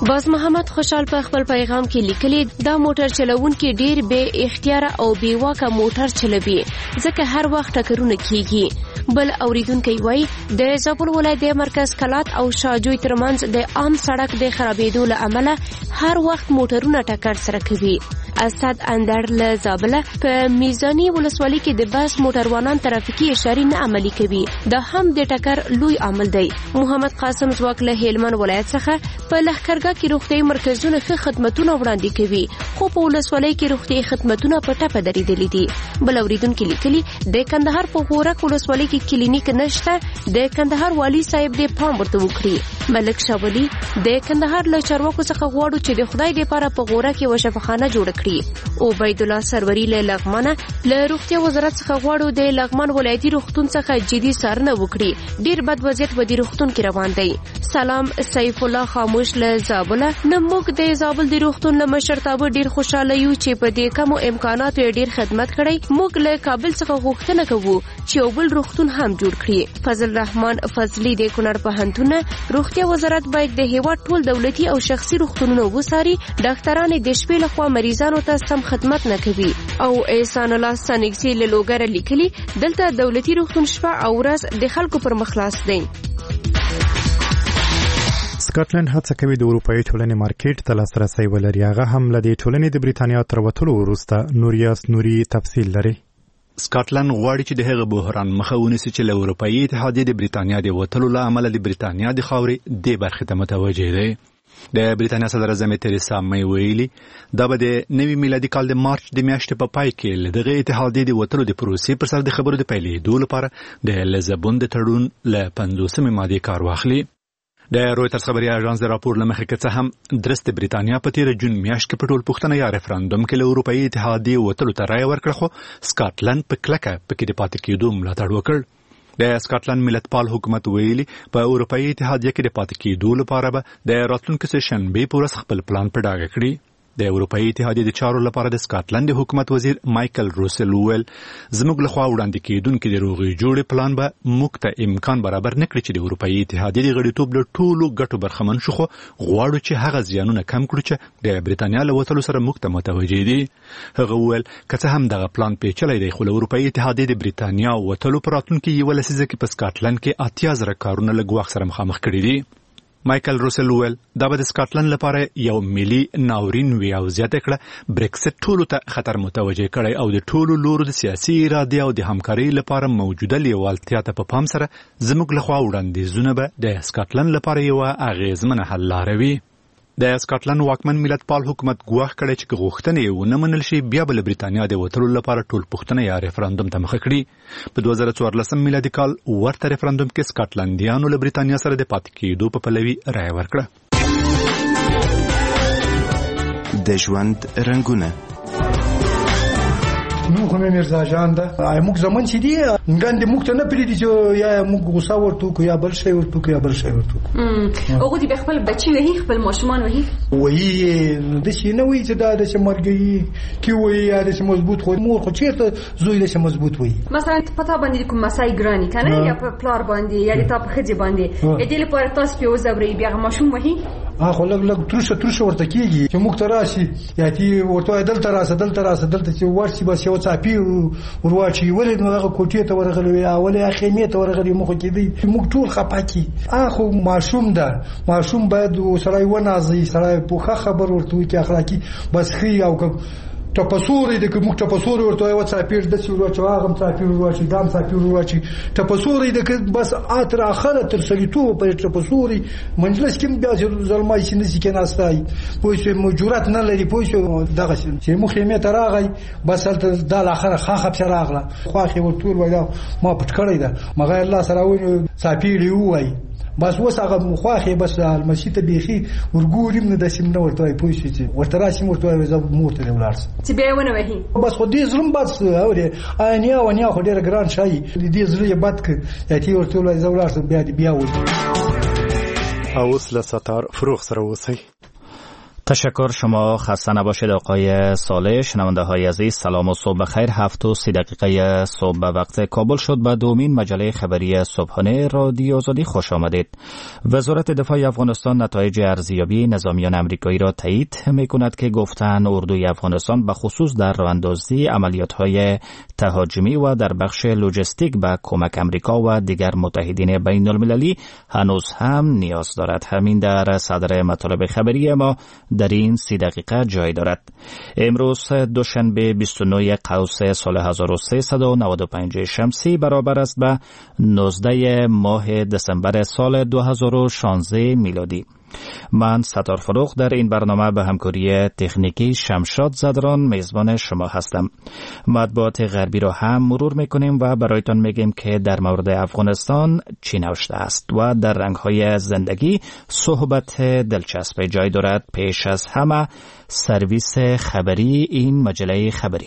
باز محمد خوشحال په خپل پیغام کې لیکلي دا موټر چلوونکي ډیر بې اختیار او بې واکه موټر چلوي ځکه هر وخت ټکرونه کیږي. بل اوریدونکي وایي د زابل ولایت د مرکز کلات او شاجوی ترمنځ د عام سړک د خرابېدو له امله هر وخت موټرونه ټکر سره کوي. اسد اندر له زابل په میزانی ولسوالۍ کې د بس موټروانان ترافیکي اشارې نه عملي کوي. دا هم د ټکر لوی عامل دی. محمد قاسم زواک له هلمند ولایت څخه په لښکرګاه کې روغتیايي مرکزونه ښه خدمتونه وړاندې کوي خو په ولسوالۍ کې روغتیايي خدمتونه په ټپه درېدلي دي. بل اوریدونکي لیکلي د کندهار په غورک ولسوالۍ کې کلینیک نشته. د کندهار والی صاحب د پام ورته وکړي. ملک شاولی د کندهار له چارواکو څخه غواړو چې د خدای لپاره په غورک یو شفاخانه جوړ کړي. عبید الله سروری له لغمانه له روغتیا وزارت څخه غواړو د لغمان ولایتي روغتون څخه جدي څارنه وکړي. ډیر بد وضعیت په دې روغتون کې روان دی. سلام سیف الله خاموش له زابل. نو موږ د زابل د روغتون له مشرتابه ډیر خوشاله یو چې په دې کمو امکاناتو ډیر خدمت کړی. موږ له کابل څخه غوښتنه کوو چې یو بل روغتون هم جوړ کړي. فضل رحمان فضلی د کونړ پوهنتون روغتیا وزارت باید د هیواد ټول دولتي او شخصي روغتونونه وڅاري. ډاکټران د شپې لخوا مریضانو ته سم خدمت نه کوي. او احسان الله سنگسی له لوګر لیکلي دلته دولتي روغتون شپه او ورځ د خلکو پر مخلاص دی. سکاټلند هڅه کوي د اروپאי ټولنې مارکیټ ته لاسرسی ولري. هغه هم له دې ټولنې د بریتانیا تر وتلو وروسته. نوریاس نوري تفصیل لري. سکاټلند غواړي چې د هغه بحران مخه ونیسي چې له اروپאי اتحادیې د بریتانیا د وتلو له امله د بریتانیا د خاورې د برخې ته متوجه دی. د بریتانیا صدر اعظم تریسا مې ویلي دا به د نوي میلادي کال د مارچ د میاشتې په پای کې له دغه اتحادیې د وتلو د پروسې پر سر د خبرو د پیلېدو لپاره د لزبون د تړون له پنځوسمې مادې کار واخلي. د رویټرز خبري اژانس د راپور له مخې که څه هم درست بریتانیا په تیر جون میاشت کې په ټول پوښتنه یا ریفرندوم کې له اروپאי اتحادیې وتلو ته رایه ورکړه خو سکاټلند په کلکه پکې د پاتې کېدو ملاتړ وکړ. د سکاټلند ملتپال حکومت ویلي په اروپאי اتحادیه کې د پاتې کېدو لپاره به د راتلونکي سه شنبې په ورځ خپل پلان په ډاګه کړي. د اروپאי اتحادیې د چارو لپاره د سکاټلند حکومت وزیر مایکل روسل وویل زموږ لخوا وړاندې کېدونکي د روغې جوړې پلان به موږ ته امکان برابر نه کړي چې د اروپאי اتحادیې د غړیتوب له ټولو ګټو برخمن شو خو غواړو چې هغه زیانونه کم کړو چې د بریتانیا له وتلو سره موږ ته متوجه دي. هغه وویل که څه هم دغه پلان پیچلی دی خو له اروپאי اتحادیې د بریتانیا وتلو په راتلونکي یوه لسیزه کې په سکاټلند کې اتیا زره کارونه له ګواښ سره مخامخ کړي دي. مایکل روسل ویل دا به د سکاټلند لپاره یو ملي ناورین وي او زیاته کړه بریکسټ ټولو ته خطر متوجه کړی او د ټولو لورو د سیاسي ارادې او د همکارۍ لپاره موجوده لیوالتیا ته په پام سره زموږ لخوا وړاندیزونه به د سکاټلند لپاره یوه اغیزمنه حل لاره وي. د سکاټلند واکمن ملتپال حکومت ګواښ کړی چې غوښتنې یې ونه منل شي بیا به له بریتانیا د وتلو لپاره ټول پوښتنه یا ریفرندوم ته مخه کړي. په دوه زره څوارلسم میلادي کال ورته ریفرندوم کې سکاټلندیانو له بریتانیا سره د پاتې کېدو په پلوي رایه ورکړه. د ژوند رنګونه نو خو مې مرزا جان ده موږ زمون چې دی ګاندې موږ ته نه پریدي چې یا موږ غوسه ورته کو یا بل شی ورته کو یا بل شی ورته هغه دی خپل بچي وهي خپل ماشومان وهي وهي د شي نه وي چې دا د شمرګي کی وي یا د مضبوط خو مور خو چیرته زوی له مضبوط وي مثلا پتا باندې کوم مسای ګرانی کنه یا په پلار باندې یا د تاپ خځې باندې اې دې لپاره تاسو په وزبري بیا ماشوم وهي اخو لګ لګ ترشه ترشه ورته کیږي چې موږ تراشي یا چې ورته دلته راسه دلته راسه دلته چې ورشي بس یو صافي ورواچي ولې نو هغه کوټې ته ورغلی یا ولې اخیمه ته ورغلی موږ کې دی موږ ټول خپاکي اخو ماشوم ده ماشوم باید سړی ونازي سړی په خبر ورته کې اخلاقی بس خي او تپسوري د کوم تپسوري ورته یو صافیر د څو ورچ واغم صافیر ورچ دام صافیر ورچ تپسوري د بس اتر اخره تر سلیتو په تپسوري مجلس کې بیا ظلمای شي نسی کې ناستای پوه موجورات نه لري پوه دغه چې مخیمه تراغی بس د اخره خاخب شراغله خواخي ورتول ولا ما پټ کړی دا مغه الله سره و صافیر وای بس وسغه مخاخي بس المسجد بيخي ورګورم نه د سیم نو ورته پوي شي ورته راشي ورته زو موته ولارس چې به ونه وهي بس خو دې زلم بس اوري انیا ونیا خو ډېر ګران شي دې زلې بد ک یاتي ورته زو ولارس بیا دې بیا و اوس له ستار فروغ سره وسی. تشکر. شما خسته نباشید آقای صالح. شنونده های عزیز سلام و صبح بخیر. هفت و سی دقیقه صبح به وقت کابل شد. به دومین مجله خبری صبحانه رادیو آزادی خوش آمدید. وزارت دفاع افغانستان نتایج ارزیابی نظامیان امریکایی را تایید می کند که گفتند اردوی افغانستان به خصوص در راهاندازی عملیات های تهاجمی و در بخش لوجستیک به کمک امریکا و دیگر متحدین بین المللی هنوز هم نیاز دارد. همین در صدر مطالب خبری ما در این سی دقیقه جای دارد. امروز دوشنبه بیست و نه قوس سال هزار و سیصد و نود و پنج شمسی برابر است به نوزده ماه دسامبر سال دو هزار و شانزده میلادی. من ستار فروغ در این برنامه به همکاری تکنیکی شمشاد زدران میزبان شما هستم. مطبوعات غربی را هم مرور میکنیم و برایتان میگیم که در مورد افغانستان چی نوشته است و در رنگهای زندگی صحبت دلچسب جای دارد. پیش از همه سرویس خبری این مجله خبری.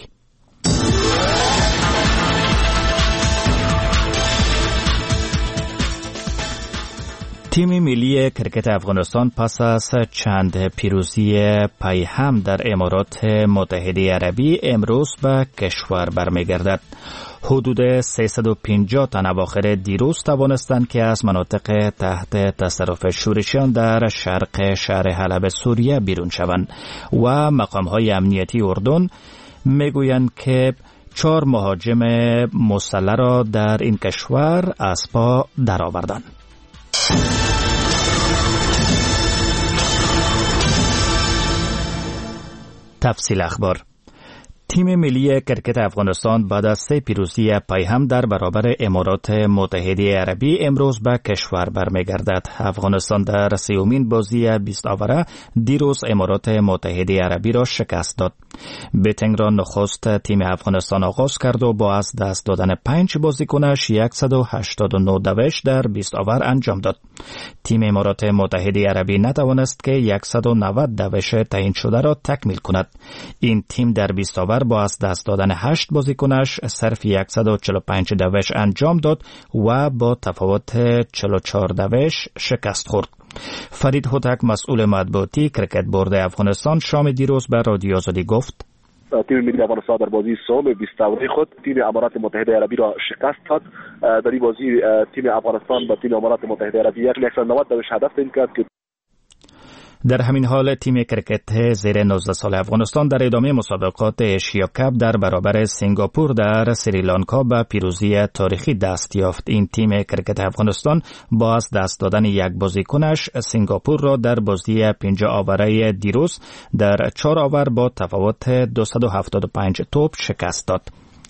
تیم ملی کرکت افغانستان پس از چند پیروزی پیهم در امارات متحده عربی امروز به کشور برمیگردد. حدود سیصد و پنجاه تن اواخر دیروز توانستند که از مناطق تحت تصرف شورشیان در شرق شهر حلب سوریه بیرون شوند و مقام‌های امنیتی اردن میگویند که چهار مهاجم مسلح را در این کشور از پا درآوردند. تفصیل اخبار. تیم ملی کرکت افغانستان بعد از سه پیروزی پیهم در برابر امارات متحده عربی امروز به کشور برمیگردد. افغانستان در سیومین بازی بیست آوره دیروز امارات متحده عربی را شکست داد. بیتنگ را نخست تیم افغانستان آغاز کرد و با از دست دادن پنج بازیکنش صد و هشتاد و نه دوش در بیست آور انجام داد. تیم امارات متحده عربی نتوانست که صد و نود دوش تعیین شده را تکمیل کند. این تیم در بیست آور با از دست دادن هشت بازیکنش صرف صد و چهل و پنج دوش انجام داد و با تفاوت چهل و چهار دوش شکست خورد. فرید هوتک مسئول مطبوعاتی کرکت بورد افغانستان شام دیروز به رادیو آزادی گفت تیم ملی افغانستان در بازی سوم بیست آوره خود تیم امارات متحده عربی را شکست داد. در این بازی تیم افغانستان با تیم امارات متحده عربی صد و نود دوش هدف تعیین کرد که در همین حال تیم کرکت زیر نوزده سال افغانستان در ادامه مسابقات ایشیا کاپ در برابر سنگاپور در سریلانکا به پیروزی تاریخی دست یافت. این تیم کرکت افغانستان با از دست دادن یک بازیکنش سنگاپور را در بازی پنجاه آوره دیروز در چهار آور با تفاوت دویست و هفتاد و پنج توپ شکست داد.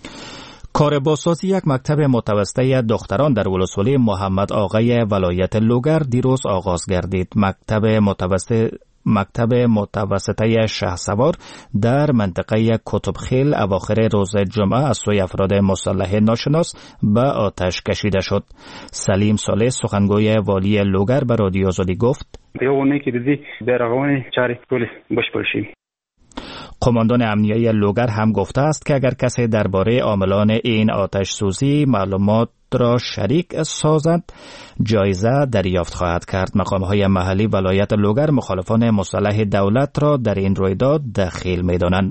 کار بازسازی یک مکتب متوسطه دختران در ولسوالی محمد آقای ولایت لوگر دیروز آغاز گردید. مکتب متوسط مکتب متوسطه شهسوار در منطقه کتبخیل اواخر روز جمعه از سوی افراد مسلح ناشناس به آتش کشیده شد. سلیم صالح سخنگوی والی لوگر به رادیو آزادی گفت دیونه که دیدی برغوان چاری پلیس بشپړ. قماندان امنیه لوگر هم گفته است که اگر کسی درباره عاملان این آتش سوزی معلومات را شریک سازد جایزه دریافت خواهد کرد. مقام‌های محلی ولایت لوگر مخالفان مسلح دولت را در این رویداد دخیل می‌دانند.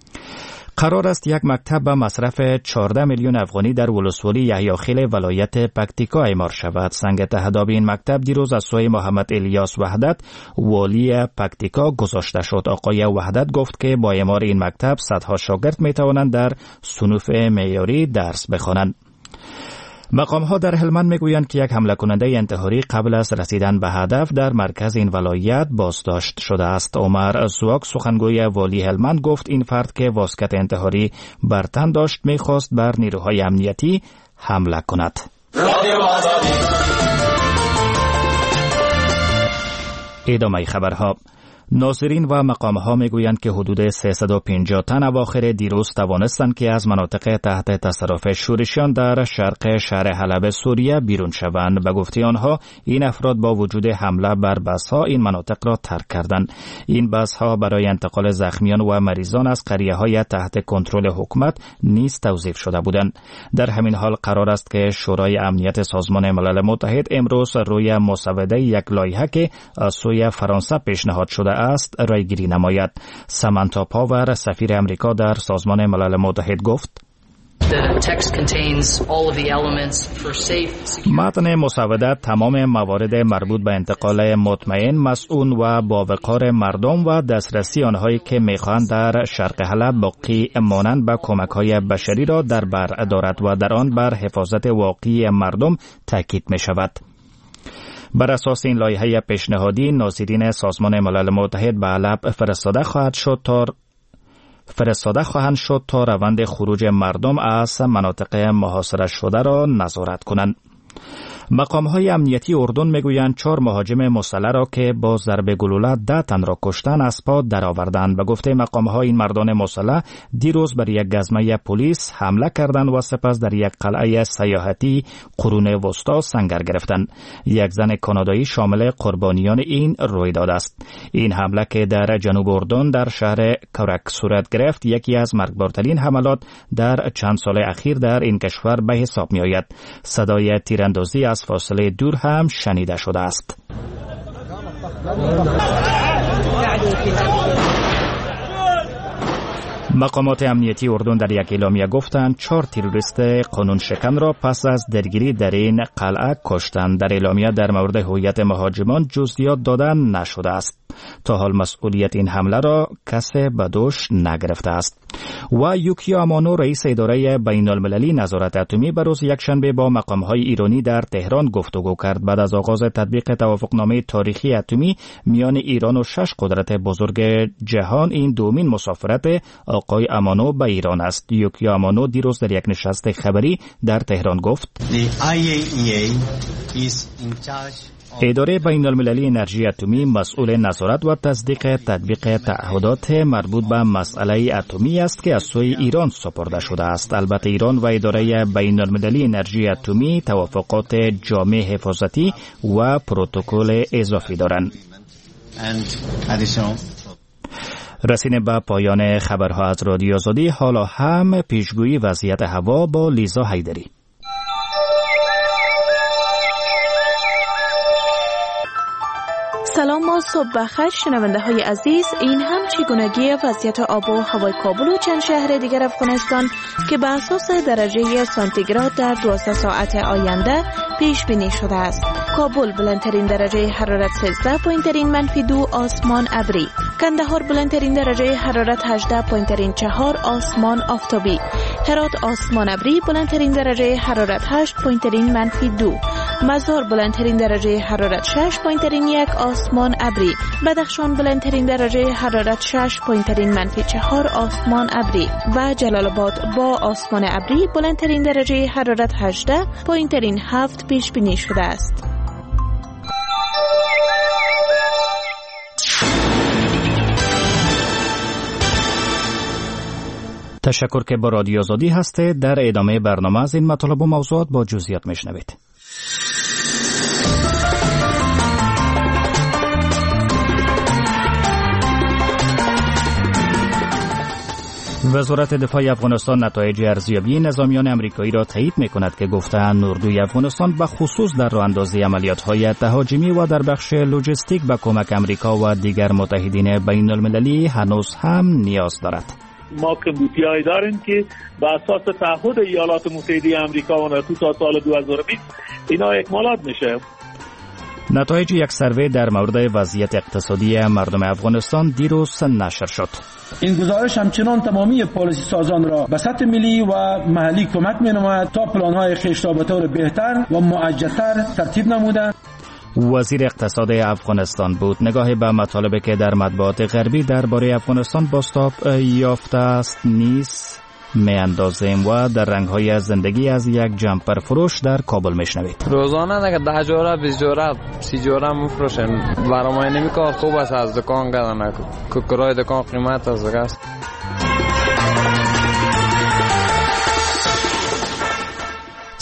قرار است یک مکتب به مصرف چهارده میلیون افغانی در ولسوالی یحیاخیل ولایت پکتیکا اعمار شود. سنگ تهداب این مکتب دیروز از سوی محمد الیاس وحدت والی پکتیکا گذاشته شد. آقای وحدت گفت که با اعمار این مکتب صدها شاگرد می توانند در صنوف معیاری درس بخوانند. مقام‌ها در هلمند میگویند که یک حمله کننده انتحاری قبل از رسیدن به هدف در مرکز این ولایت بازداشت شده است. عمر زواک سخنگوی والی هلمند گفت این فرد که واسکت انتحاری بر تن داشت میخواست بر نیروهای امنیتی حمله کند. ادامه خبرها. ناظرین و مقام‌ها میگویند که حدود سیصد و پنجاه تن اواخر دیروز توانستند که از مناطق تحت تصرف شورشیان در شرق شهر حلب سوریه بیرون شوند. به گفته آنها این افراد با وجود حمله بر بس‌ها این مناطق را ترک کردند. این بس‌ها برای انتقال زخمیان و مریضان از قریه‌های تحت کنترل حکومت نیز توظیف شده بودند. در همین حال قرار است که شورای امنیت سازمان ملل متحد امروز روی مسوده یک لایحه که از سوی فرانسه پیشنهاد شده است رایگیری نماید. سامانتا پاور سفیر امریکا در سازمان ملل متحد گفت متن مسوده تمام موارد مربوط به انتقال مطمئن، مسئول و با وقار مردم و دسترسی آنهایی که میخواهند در شرق حلب باقی مانند به کمک‌های بشری را در بر دارد و در آن بر حفاظت واقعی مردم تاکید می شود. بر اساس این لایحه پیشنهادی ناظرین سازمان ملل متحد به حلب فرستاده خواهد شد تا فرستاده خواهند شد تا روند خروج مردم از مناطق محاصره شده را نظارت کنند. مقام‌های امنیتی اردن میگویند چهار مهاجم مسلح را که با ضرب گلوله ده تن را کشتند از پا درآوردند. به گفته مقام‌ها این مردان مسلح دیروز بر یک گزمه پلیس حمله کردند و سپس در یک قلعه سیاحتی قرون وسطا سنگر گرفتند. یک زن کانادایی شامل قربانیان این رویداد است. این حمله که در جنوب اردن در شهر کورک صورت گرفت یکی از مرگبارترین حملات در چند سال اخیر در این کشور به حساب می‌آید. صدای تیراندازی از فاصله دور هم شنیده شده است. مقامات امنیتی اردن در یک اعلامیه گفتند چهار تروریست قانون شکن را پس از درگیری در این قلعه کشتند. در اعلامیه در مورد هویت مهاجمان جزئیات داده نشده است. تا حال مسئولیت این حمله را کسی به دوش نگرفته است. و یوکیا امانو رئیس اداره بین المللی نظارت اتمی به روز یکشنبه با مقام‌های ایرانی در تهران گفتگو کرد. بعد از آغاز تطبیق توافقنامه تاریخی اتمی میان ایران و شش قدرت بزرگ جهان، این دومین مسافرت آقای امانو به ایران است. یوکیا امانو دیروز در یک نشست خبری در تهران گفت اداره بین المللی انرژی اتمی مسئول نظارت و تصدیق تطبیق تعهدات مربوط به مسئله اتمی است که از سوی ایران سپرده شده است. البته ایران و اداره بین المللی انرژی اتمی توافقات جامع حفاظتی و پروتکل اضافی دارند. رسیدیم به پایان خبرها از رادیو آزادی. حالا هم پیشگویی وضعیت هوا با لیزا حیدری. سلام و صبح بخیر شنونده های عزیز. این هم چگونگی وضعیت آب و هوای کابل و چند شهر دیگر افغانستان که به اساس درجه سانتیگراد در دوازده ساعت آینده پیش بینی شده است. کابل بلندترین درجه حرارت سیزده پایین‌ترین منفی دو آسمان ابری. کندهار بلندترین درجه حرارت هجده پایین‌ترین چهار آسمان آفتابی. هرات آسمان ابری بلندترین درجه حرارت هشت پایین‌ترین منفی دو. مزار بلندترین درجه حرارت شش پایین‌ترین یک آسمان ابری. بدخشان بلندترین درجه حرارت شش پایین‌ترین منفی چهار آسمان ابری و جلال آباد با آسمان ابری بلندترین درجه حرارت هجده پایین‌ترین هفت پیش بینی شده است. تشکر که با رادیو آزادی هستید. در ادامه برنامه از این مطالب و موضوعات با جزئیات میشنوید. وزارت دفاع افغانستان نتایج ارزیابی نظامیان امریکایی را تایید می‌کند که گفتند اردوی افغانستان به خصوص در راه‌اندازی عملیات‌های تهاجمی و در بخش لوجستیک به کمک امریکا و دیگر متحدین بین المللی هنوز هم نیاز دارد. ما کمبودیایی داریم که به اساس تعهد ایالات متحده آمریکا و ناتو تا سال دو هزار و بیست اینا اکمالات میشه. نتایج یک سروی در مورد وضعیت اقتصادی مردم افغانستان دیروز نشر شد. این گزارش همچنان تمامی پالیسی سازان را به سطح ملی و محلی کمک می‌نماید تا پلان‌های خویش را به طور بهتر و معجزتر ترتیب نمودند. وزیر اقتصاد افغانستان بود. نگاهی به مطالبی که در مطبوعات غربی درباره افغانستان بازتاب یافته است نیست میاندازیم و در رنگ‌های زندگی از یک جمپر فروش در کابل میشنوید. روزانه دیگه ده جوره بیست جوره سی جوره میفروشن. برای ما نمیکار خوب است از دکان گردن که کرای دکان قیمت از دیگه است.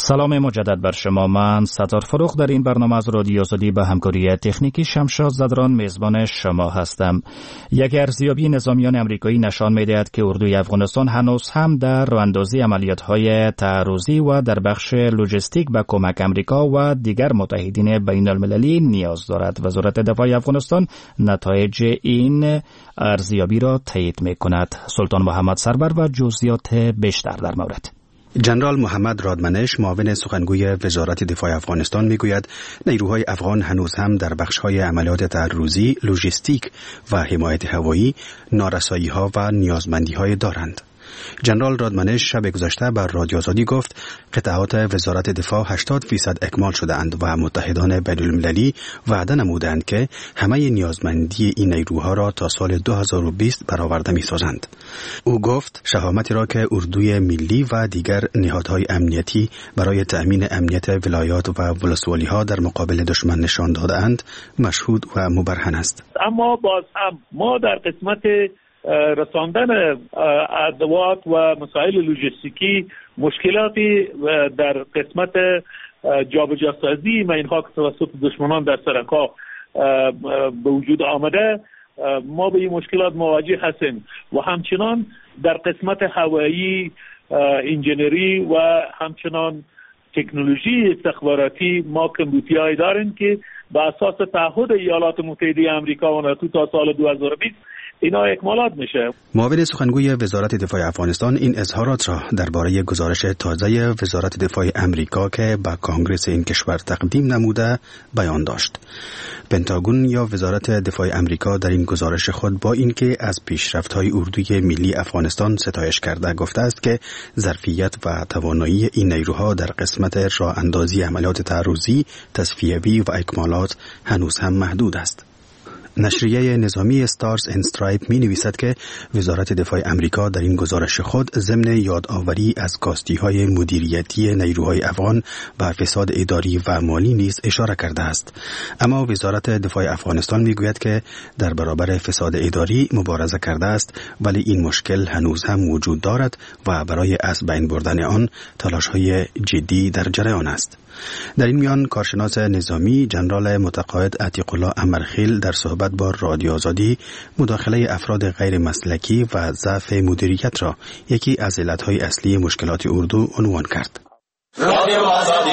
سلام مجدد بر شما. من ستار فروخ در این برنامه از رادیو آزادی به همکاری تکنیکی شمشاد زدران میزبان شما هستم. یک ارزیابی نظامیان امریکایی نشان می‌دهد که اردوی افغانستان هنوز هم در راه‌اندازی عملیات‌های تعرضی و در بخش لوجستیک به کمک امریکا و دیگر متحدین بین‌المللی نیاز دارد. وزارت دفاع افغانستان نتایج این ارزیابی را تایید می‌کند. سلطان محمد سرور و جزئیات بیشتر در مورد. جنرال محمد رادمنش معاون سخنگوی وزارت دفاع افغانستان میگوید نیروهای افغان هنوز هم در بخش‌های عملیات تعرضی، لوجستیک و حمایت هوایی نارسایی‌ها و نیازمندی‌های دارند. جنرال رادمنش شب گذشته بر رادیو آزادی گفت قطعات وزارت دفاع هشتاد فیصد اکمال شده‌اند و متحدان بین‌المللی وعده نمودند که همه نیازمندی این نیروها را تا سال دو هزار و بیست برآورده می‌سازند. او گفت شهامتی را که اردوی ملی و دیگر نهادهای امنیتی برای تأمین امنیت ولایات و ولسوالی‌ها در مقابل دشمن نشان داده‌اند مشهود و مبرهن است. اما باز هم ما در قسمت رساندن ادوات و مسائل لوجستیکی مشکلاتی در قسمت جابجاسازی و اینها که توسط دشمنان در سرکا به وجود آمده ما به این مشکلات مواجه هستیم و همچنان در قسمت هوایی، انجینری و همچنان تکنولوژی استخباراتی ما کمبودی‌هایی داریم که به اساس تعهد ایالات متحده آمریکا و ناتو تا سال دو هزار و بیست اینا اکمالات میشه. معاون سخنگوی وزارت دفاع افغانستان این اظهارات را درباره گزارش تازه وزارت دفاع امریکا که به کانگرس این کشور تقدیم نموده بیان داشت. پنتاگون یا وزارت دفاع امریکا در این گزارش خود با اینکه از پیشرفت‌های اردوی ملی افغانستان ستایش کرده گفته است که ظرفیت و توانایی این نیروها در قسمت راه اندازی عملیات تعرضی، تصفیه‌ای و اکمالات هنوز هم محدود است. نشریه نظامی ستارز اند استرایپ می نویسد که وزارت دفاع امریکا در این گزارش خود ضمن یادآوری از کاستی‌های مدیریتی نیروهای افغان و فساد اداری و مالی نیز اشاره کرده است. اما وزارت دفاع افغانستان می گوید که در برابر فساد اداری مبارزه کرده است، ولی این مشکل هنوز هم وجود دارد و برای از بین بردن آن تلاش‌های جدی در جریان است. در این میان کارشناس نظامی جنرال متقاعد عتیق الله امرخیل در صحبت با رادیو آزادی مداخله افراد غیر مسلکی و ضعف مدیریت را یکی از علتهای اصلی مشکلات اردو عنوان کرد. رادیو آزادی.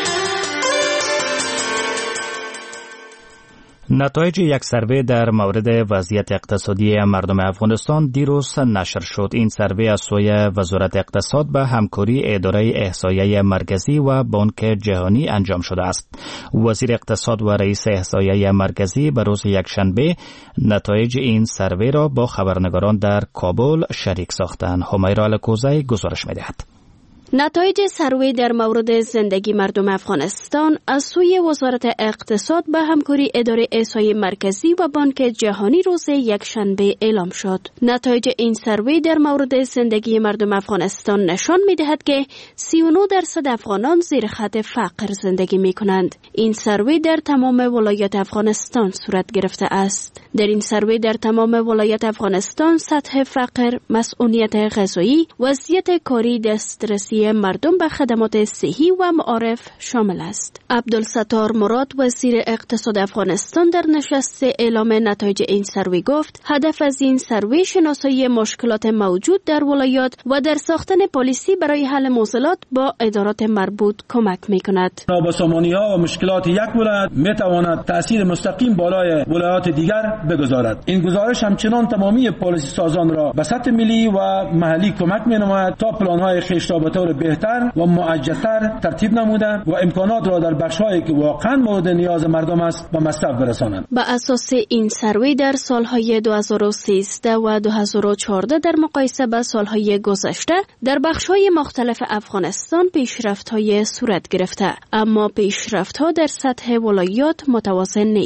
نتایج یک سروی در مورد وضعیت اقتصادی مردم افغانستان دیروز نشر شد. این سروی از سوی وزارت اقتصاد به همکاری اداره احصایه مرکزی و بانک جهانی انجام شده است. وزیر اقتصاد و رئیس احصایه مرکزی به روز یکشنبه نتایج این سروی را با خبرنگاران در کابل شریک ساختند. همیرا الکوزی گزارش می‌دهد. نتایج سروی در مورد زندگی مردم افغانستان از سوی وزارت اقتصاد به همکاری اداره احصایه مرکزی و بانک جهانی روز یکشنبه اعلام شد. نتایج این سروی در مورد زندگی مردم افغانستان نشان می‌دهد که سی و نه درصد افغانان زیر خط فقر زندگی می‌کنند. این سروی در تمام ولایات افغانستان صورت گرفته است. در این سروی در تمام ولایات افغانستان سطح فقر، مسئولیت غذایی، وضعیت کاری، دسترسی مردم به خدمات صحی و معارف شامل است. عبدالستار مراد وزیر اقتصاد افغانستان در نشست اعلام نتایج این سروی گفت هدف از این سروی شناسایی مشکلات موجود در ولایات و در ساختن پالیسی برای حل معضلات با ادارات مربوط کمک می‌کند. نابسامانی‌ها و مشکلات یک ولایت می‌تواند تأثیر مستقیم بالای ولایات دیگر بگذارد. این گزارش همچنان تمامی پالیسی سازان را به سطح ملی و محلی کمک می‌نماید تا پلان‌های خویش را به طور بهتر و معجزتر ترتیب نموده و امکانات را در بخش‌هایی که واقعاً مورد نیاز مردم است به مصرف برسانند. به اساس این سروی در سالهای دو هزار و سیزده و دو هزار و چهارده در مقایسه با سالهای گذشته در بخش‌های مختلف افغانستان پیشرفت‌های صورت گرفته، اما پیشرفت‌ها در سطح ولایات متوازن نیست.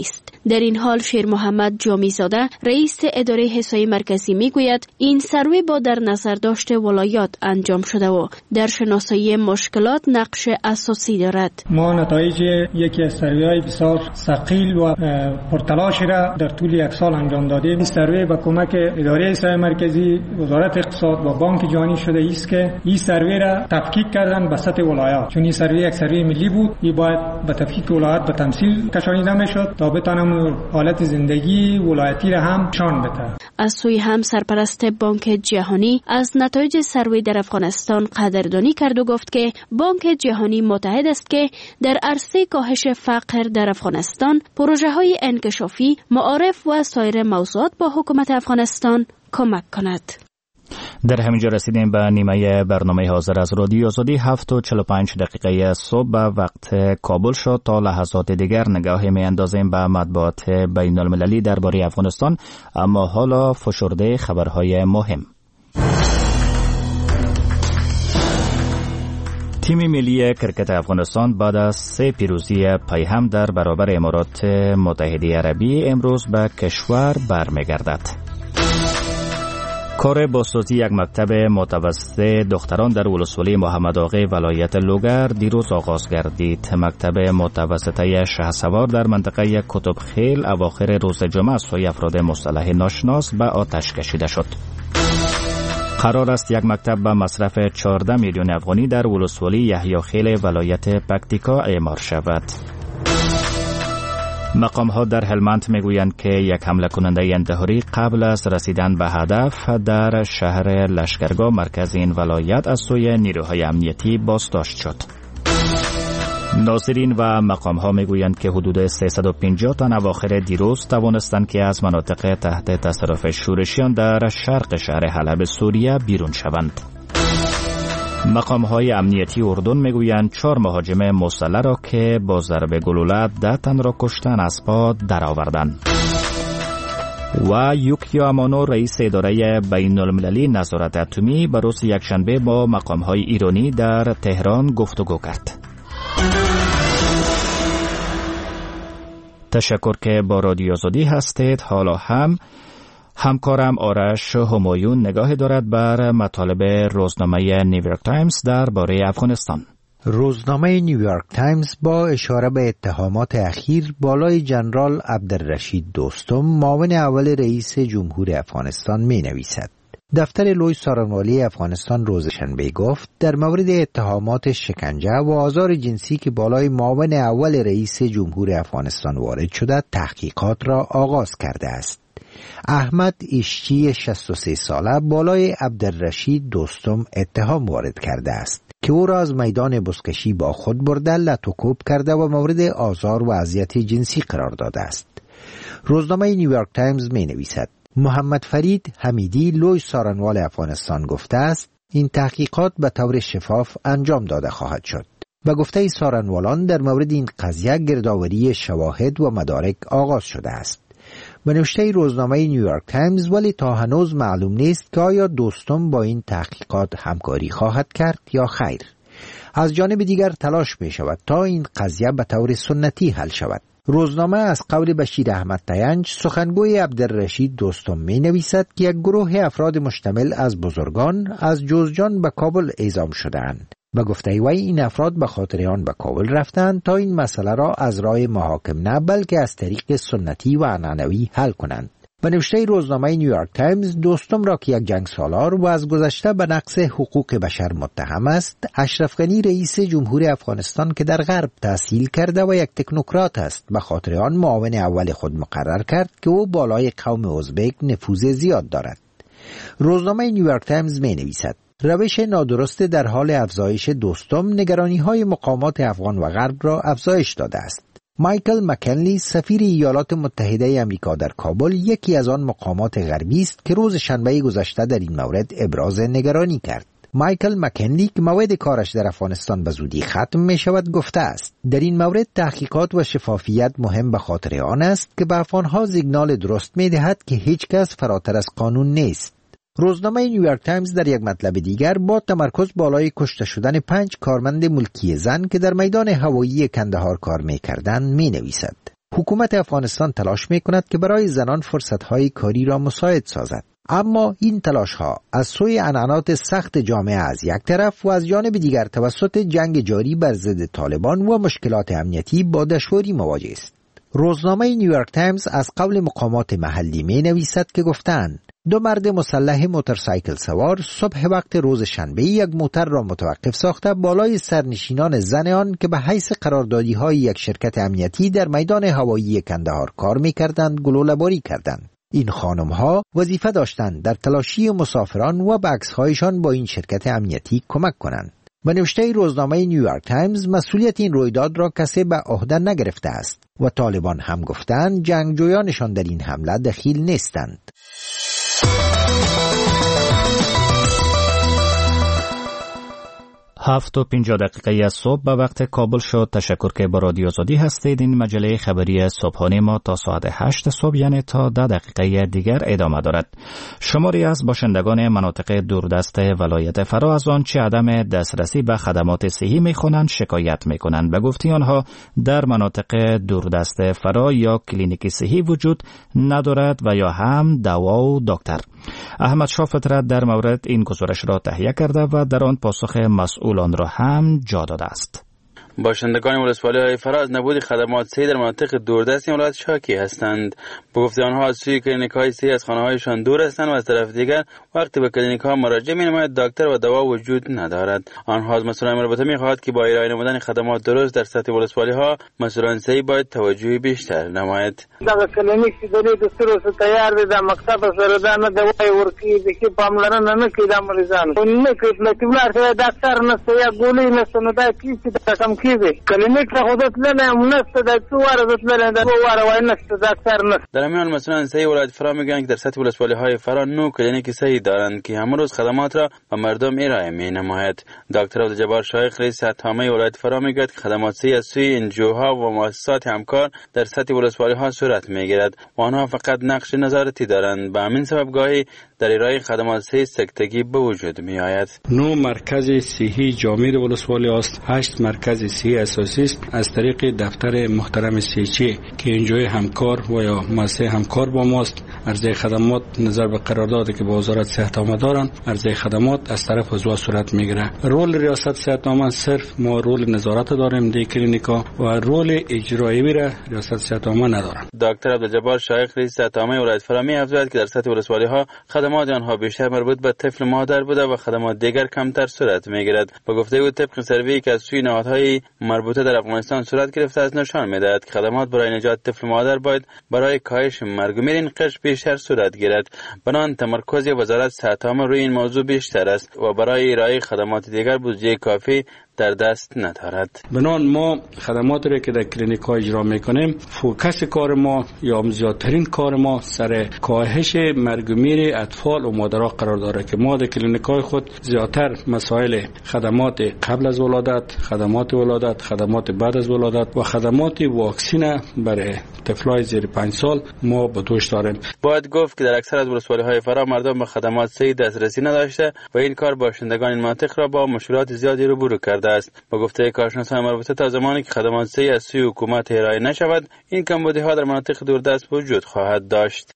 در این حال شیر محمد جامی زاده رئیس اداره احصای مرکزی میگوید این سروی با در نظر داشت ولایات انجام شده و در شناسایی مشکلات نقش اساسی دارد. ما نتایج یکی از سروی‌های بسیار ثقیل و پرتلاش را در طول یک سال انجام دادیم. این سروی با کمک اداره احصای مرکزی، وزارت اقتصاد و بانک جهانی شده است که این سروی را تفکیک کردن به سطح ولایات، چون این سروی یک سروی ملی بود، این باید به تفکیک ولایات به تمثیل کشانیده میشد تا بتانم حالت زندگی ولایتی را هم شان بده. از سوی هم سرپرست بانک جهانی از نتایج سروی در افغانستان قدردانی کرد و گفت که بانک جهانی متحد است که در عرصه کاهش فقر در افغانستان پروژه‌های انکشافی، معارف و سایر موضوعات با حکومت افغانستان کمک کند. در همینجا رسیدیم به نیمه برنامه حاضر از رادیو آزادی. هفت و چهل و پنج دقیقه صبح به وقت کابل شد. تا لحظات دیگر نگاهی می اندازیم به مطبوعات بین المللی درباره افغانستان، اما حالا فشرده خبرهای مهم. تیم ملی کرکت افغانستان بعد از سه پیروزی پیهم در برابر امارات متحده عربی امروز به کشور برمیگردد. کار بازسازی یک مکتب متوسط دختران در ولسوالی محمد آقای ولایت لوگر دیروز آغاز گردید. مکتب متوسطه شهسوار در منطقه کتبخیل اواخر روز جمعه از سوی افراد مسلح ناشناس به آتش کشیده شد. قرار است یک مکتب به مصرف چهارده میلیون افغانی در ولسوالی یحیی خیل ولایت پکتیکا اعمار شود. مقام ها در هلمند میگویند که یک حمله کننده انتحاری قبل از رسیدن به هدف در شهر لشکرگاه مرکز این ولایت از سوی نیروهای امنیتی بازداشت شد. ناظرین و مقام ها میگویند که حدود سیصد و پنجاه تن اواخر دیروز توانستند که از مناطق تحت تصرف شورشیان در شرق شهر حلب سوریه بیرون شوند. مقام های امنیتی اردن میگویند چهار مهاجم مسلح را که با ضرب گلوله ده تن را کشتن از پا درآوردند. و یوکیو امانو رئیس اداره بین المللی نظارت اتمی به روز یکشنبه با مقام های ایرانی در تهران گفتگو کرد. تشکر که با رادیو آزادی هستید. حالا هم همکارم آرش همایون نگاه دارد بر مطالب روزنامه نیویورک تایمز درباره افغانستان. روزنامه نیویورک تایمز با اشاره به اتهامات اخیر بالای جنرال عبدالرشید دوستم، معاون اول رئیس جمهور افغانستان می نویسد. دفتر لوی سارنوالی افغانستان روز شنبه گفت در مورد اتهامات شکنجه و آزار جنسی که بالای معاون اول رئیس جمهور افغانستان وارد شده تحقیقات را آغاز کرده است. احمد ایشچی شصت و سه ساله بالای عبدالرشید دوستم اتهام وارد کرده است که او را از میدان بزکشی با خود برده لط و کوب کرده و مورد آزار و اذیت جنسی قرار داده است. روزنامه نیویورک تایمز می نویسد محمد فرید حمیدی لوی سارنوال افغانستان گفته است این تحقیقات به طور شفاف انجام داده خواهد شد. به گفته سارنوالان در مورد این قضیه گردآوری شواهد و مدارک آغاز شده است. به نوشته روزنامه نیویورک تایمز ولی تا هنوز معلوم نیست که آیا دوستم با این تحقیقات همکاری خواهد کرد یا خیر. از جانب دیگر تلاش می شود تا این قضیه به طور سنتی حل شود. روزنامه از قول بشیر احمد تینج سخنگوی عبدالرشید دوستم می نویسد که یک گروه افراد مشتمل از بزرگان از جوزجان به کابل اعزام شدند. به گفته وی این افراد به خاطر آن به کابل رفتند تا این مسئله را از راه محاکم نه بلکه از طریق سنتی و عنعنوی حل کنند. به نوشته روزنامه نیویورک تایمز دوستم را که یک جنگ سالار و از گذشته به نقض حقوق بشر متهم است، اشرف غنی رئیس جمهور افغانستان که در غرب تحصیل کرده و یک تکنوکرات است به خاطر آن معاون اول خود مقرر کرد که او بالای قوم ازبک نفوذ زیاد دارد. روزنامه نیویورک تایمز می نویسد روش نادرست در حال افزایش دوستم نگرانی‌های مقامات افغان و غرب را افزایش داده است. مایکل مکنلی سفیر ایالات متحده آمریکا در کابل یکی از آن مقامات غربی است که روز شنبه گذشته در این مورد ابراز نگرانی کرد. مایکل مکنلی که موعد کارش در افغانستان به زودی ختم می شود گفته است در این مورد تحقیقات و شفافیت مهم به خاطر آن است که به افغانها سیگنال درست می دهد که هیچ کس فراتر از قانون نیست. روزنامه نیویورک تایمز در یک مطلب دیگر با تمرکز بالای کشته شدن پنج کارمند ملکی زن که در میدان هوایی کندهار کار می‌کردند می‌نویسد حکومت افغانستان تلاش می کند که برای زنان فرصتهای کاری را مساعد سازد. اما این تلاش ها از سوی عنعنات سخت جامعه از یک طرف و از جانب دیگر توسط جنگ جاری بر ضد طالبان و مشکلات امنیتی با دشواری مواجه است. روزنامه نیویورک تایمز از قول مقامات محلی می نویسد که گفتند دو مرد مسلح موتورسایکل سوار صبح وقت روز شنبه یک موتر را متوقف ساخته بالای سرنشینان زن آن که به حیث قراردادی های یک شرکت امنیتی در میدان هوایی کندهار کار می کردند گلوله‌باری کردند. این خانم ها وظیفه داشتند در تلاشی مسافران و به عکس‌هایشان با این شرکت امنیتی کمک کنند. به نوشته روزنامه نیویورک تایمز مسئولیت این رویداد را کسی به عهده نگرفته است و طالبان هم گفتند جنگجویانشان در این حمله دخیل نیستند. هفت و پنجاه دقیقه صبح به وقت کابل شد. تشکر که با رادیو آزادی هستید. این مجله خبری صبحانه ما تا ساعت هشت صبح یعنی تا ده دقیقه دیگر ادامه دارد. شماری از باشندگان مناطق دوردست ولایت فرا از آنچه عدم دسترسی به خدمات صحی می‌خوانند شکایت می‌کنند. به گفته آنها در مناطق دوردست فرا یا کلینیک صحی وجود ندارد و یا هم دوا و دکتر. احمد شاه فطرت در مورد این گزارش را تهیه کرده و در آن پاسخ مسئولان را هم جا داده است. باشندگان ولسوالی‌های فرا از نبود خدمات صحی در مناطق دوردست این ولایت شاکی هستند. به گفته آنها از سوی کلینیک‌های صحی از خانه‌هایشان دور هستند و از طرف دیگر وقتی به کلینیک‌ها مراجعه می‌نمایند دکتر و دوا وجود ندارد. آنها از مسئولان مربوطه می‌خواهند که با ارائه نمودن خدمات درست در سطح ولسوالی‌ها مسئولان صحی باید توجه بیشتر نماید. دغه کلینیک چې د دستور سره تیار دي د مکتب سره دا نه دوای ورکی د کی پاملرنه نه کوي د مریضانو نه کوي لکه ولر ډاکټر نشته یا ګولۍ نشته نو دا کیسه د کم کلینیک را خودت لنه نشته د څو واره دتلنه د واره وای نشته دکتر نشته. در میان مسئولان صحی ولایت فرا میگن که در سطح ولسوالی‌های فرا نو کلینیک صحی دارند که همه روز خدمات را به مردم ارائه می‌نماید. دکتر عبدالجبار شایخ رئیس اتحادیه ولایت فرا میگوید که خدمات صحی از سوی انجیوها و مؤسسات همکار در سطح ولسوالی‌ها صورت میگیرد و آنها فقط نقش نظارتی دارند. به همین سبب گاهی در ارائه خدمات صحی سکتگی به وجود می آید. نو مرکز صحی جامع ولسوالی است. هشت مرکز صحی اساسی است از طریق دفتر محترم سیچی که اینجای همکار و یا مؤسسه همکار با ماست. عرضه خدمات نظر به قراردادی که با وزارت صحت عامه دارند عرضه خدمات از طرف وزارت صورت میگیره. رول ریاست صحت عامه صرف ما رول نظارت داریم در کلینیکا و رول اجرایی را ریاست صحت عامه ندارند. دکتر عبدالجبار شایخ رئیس اتحادیه ولایت فرا می افزاید که در سطح ولسوالی ها خدمات آنها بیشتر مربوط به طفل مادر بوده و خدمات دیگر کمتر صورت میگیرد. با گفته او طبق سروی که از سوی نهادهای مربوطه در افغانستان صورت گرفته است نشان میدهد که خدمات برای نجات طفل مادر باید برای کاهش مرگ و میر این قشر بیشتر صورت گیرد. بنابراین تمرکز وزارت صحت عامه روی این موضوع بیشتر است و برای ارائه خدمات دیگر بودجه کافی در دست ندارد. بنان ما خدمات را که در کلینیک ها اجرا میکنیم فوکس کار ما یا زیادترین کار ما سر کاهش مرگ و میر اطفال و مادرها قرار داره که ما در کلینیک های خود زیادتر مسائل خدمات قبل از ولادت، خدمات ولادت، خدمات بعد از ولادت و خدمات واکسین برای طفلای زیر پنج سال ما به دوش داریم. باید گفت که در اکثر از ولسوالی های فرا مردم به خدمات صحی دسترسی نداشته و این کار باشندگان این مناطق را با مشکلات زیادی روبرو کرده است. با گفته کارشناسان مربوطه تا زمانی که خدمات صحی از سوی حکومت ارائه نشود این کمبودی ها در مناطق دوردست وجود خواهد داشت.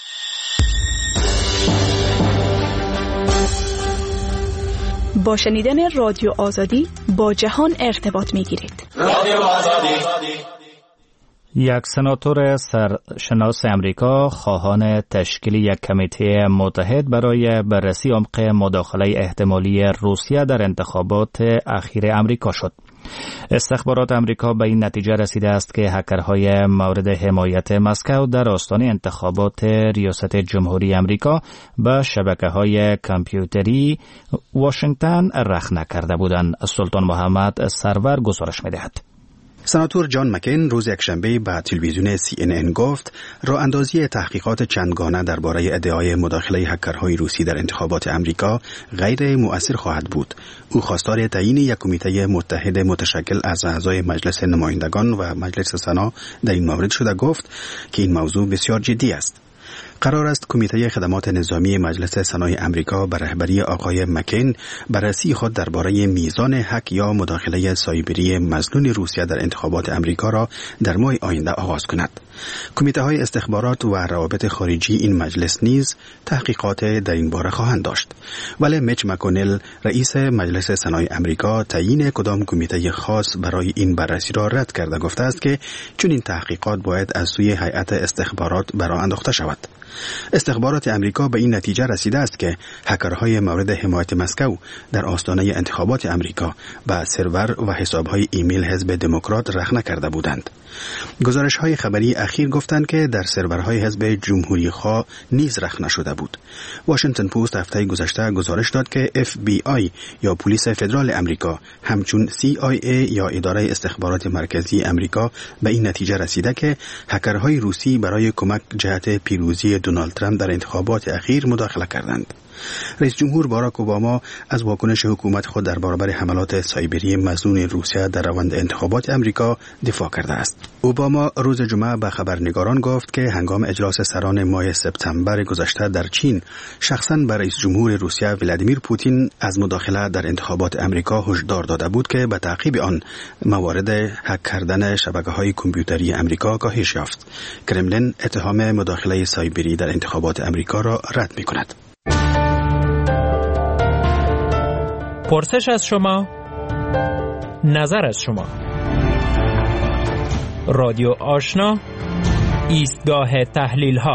با شنیدن رادیو آزادی با جهان ارتباط می‌گیرید. رادیو آزادی. یک سناتور سرشناس امریکا خواهان تشکیل یک کمیته متحد برای بررسی عمق مداخله احتمالی روسیه در انتخابات اخیر امریکا شد. استخبارات امریکا به این نتیجه رسیده است که هکرهای مورد حمایت مسکو در آستانه انتخابات ریاست جمهوری امریکا به شبکه‌های کامپیوتری واشنگتن رخنه کرده بودند. سلطان محمد سرور گزارش می‌دهد. سناتور جان مکین روز یکشنبه به تلویزیون سی ان ان گفت راه اندازی تحقیقات چندگانه درباره ادعای مداخله هکرهای روسی در انتخابات امریکا غیر مؤثر خواهد بود. او خواستار تعیین یک کمیته متحد متشکل از اعضای مجلس نمایندگان و مجلس سنا در این مورد شده گفت که این موضوع بسیار جدی است. قرار است کمیته خدمات نظامی مجلس سنای امریکا به رهبری آقای مکین بررسی خود درباره میزان هک یا مداخله سایبری مظنون روسیه در انتخابات امریکا را در ماه آینده آغاز کند. کمیته های استخبارات و روابط خارجی این مجلس نیز تحقیقات در این باره خواهند داشت. ولی میچ مکونل رئیس مجلس سنای امریکا تعیین کدام کمیته خاص برای این بررسی را رد کرده گفته است که چون این تحقیقات باید از سوی هیئت استخبارات برآورده انداخته شود. استخبارات امریکا به این نتیجه رسیده است که هکرهای مورد حمایت مسکو در آستانه انتخابات امریکا به سرور و حسابهای ایمیل حزب دموکرات رخنه کرده بودند. گزارش‌های خبری اخیر گفتند که در سرورهای حزب جمهوری‌خواه نیز رخنه شده بود. واشنگتن پست هفته گذشته گزارش داد که اف بی آی یا پلیس فدرال امریکا همچون سی آی ای یا اداره استخبارات مرکزی امریکا به این نتیجه رسیده که هکرهای روسی برای کمک جهت پیروزی دونالد ترامپ در انتخابات اخیر مداخله کردند. رئیس جمهور باراک اوباما از واکنش حکومت خود در برابر حملات سایبری مظنون روسیه در روند انتخابات امریکا دفاع کرده است. اوباما روز جمعه به خبرنگاران گفت که هنگام اجلاس سران ماه سپتامبر گذشته در چین شخصاً به رئیس جمهور روسیه ولادیمیر پوتین از مداخله در انتخابات امریکا هشدار داده بود که به تعقیب آن موارد هک کردن شبکه‌های کامپیوتری امریکا کاهش یافت. کرملین اتهام مداخله سایبری در انتخابات امریکا را رد می‌کند. پرسش از شما، نظر از شما. رادیو آشنا، ایستگاه تحلیل ها.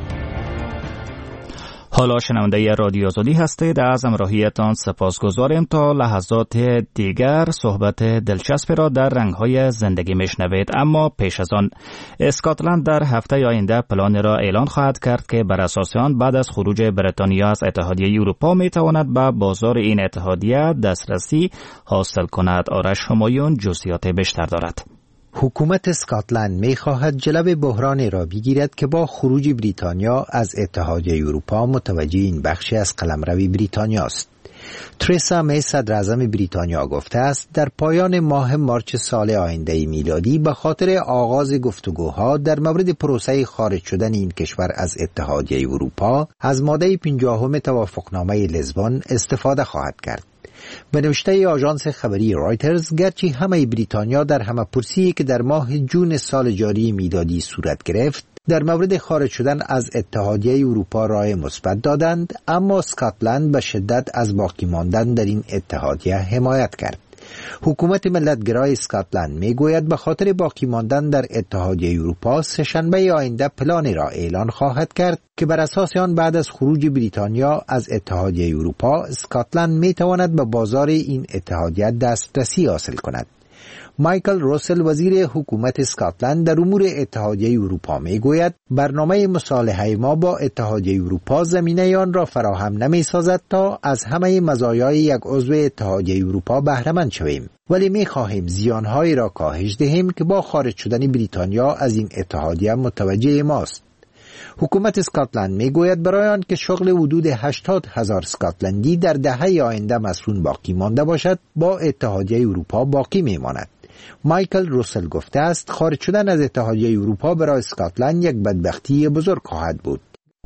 حالا شنونده رادیو آزادی هستید. از همراهیتان سپاسگزاریم. تا لحظات دیگر صحبت دلچسبی را در رنگ‌های زندگی میشنوید. اما پیش از آن اسکاتلند در هفته آینده پلان را اعلان خواهد کرد که بر اساس آن بعد از خروج بریتانیا از اتحادیه اروپا میتواند به بازار این اتحادیه دسترسی حاصل کند. آرش همایون جزئیات بیشتر دارد. حکومت اسکاتلند می خواهد جلب بحرانی را بگیرد که با خروج بریتانیا از اتحادیه اروپا متوجه این بخشی از قلمرو بریتانیا است. ترسا می صدر اعظم بریتانیا گفته است در پایان ماه مارچ سال آینده میلادی به خاطر آغاز گفتگوها در مورد پروسه خارج شدن این کشور از اتحادیه اروپا از ماده پنجاهم توافقنامه لیزبون استفاده خواهد کرد. به نوشته آژانس خبری رایترز، گرچه همه بریتانیا در همه پرسی که در ماه جون سال جاری میلادی صورت گرفت در مورد خارج شدن از اتحادیه اروپا رای مثبت دادند، اما اسکاتلند به شدت از باقی ماندن در این اتحادیه حمایت کرد. حکومت ملتگرای اسکاتلند میگوید به خاطر باقی ماندن در اتحادیه اروپا سه‌شنبه آینده پلانی را اعلان خواهد کرد که بر اساس آن بعد از خروج بریتانیا از اتحادیه اروپا اسکاتلند میتواند به بازار این اتحادیه دسترسی حاصل کند. مایکل روسل وزیر حکومت اسکاتلند در امور اتحادیه اروپا میگوید برنامه مصالحه ما با اتحادیه اروپا زمینه آن را فراهم نمی‌سازد تا از همه مزایای یک عضو اتحادیه اروپا بهره مند شویم، ولی می‌خواهیم زیان‌هایی را کاهش دهیم که با خارج شدن بریتانیا از این اتحادیه متوجه ماست. حکومت اسکاتلند میگوید برای آن که شغل حدود هشتاد هزار اسکاتلندی در دهه آینده مسئول باقی مانده باشد با اتحادیه اروپا باقی میماند. مایکل روسل گفته است خارج شدن از اتحادیه اروپا برای اسکاتلند یک بدبختی بزرگ خواهد بود.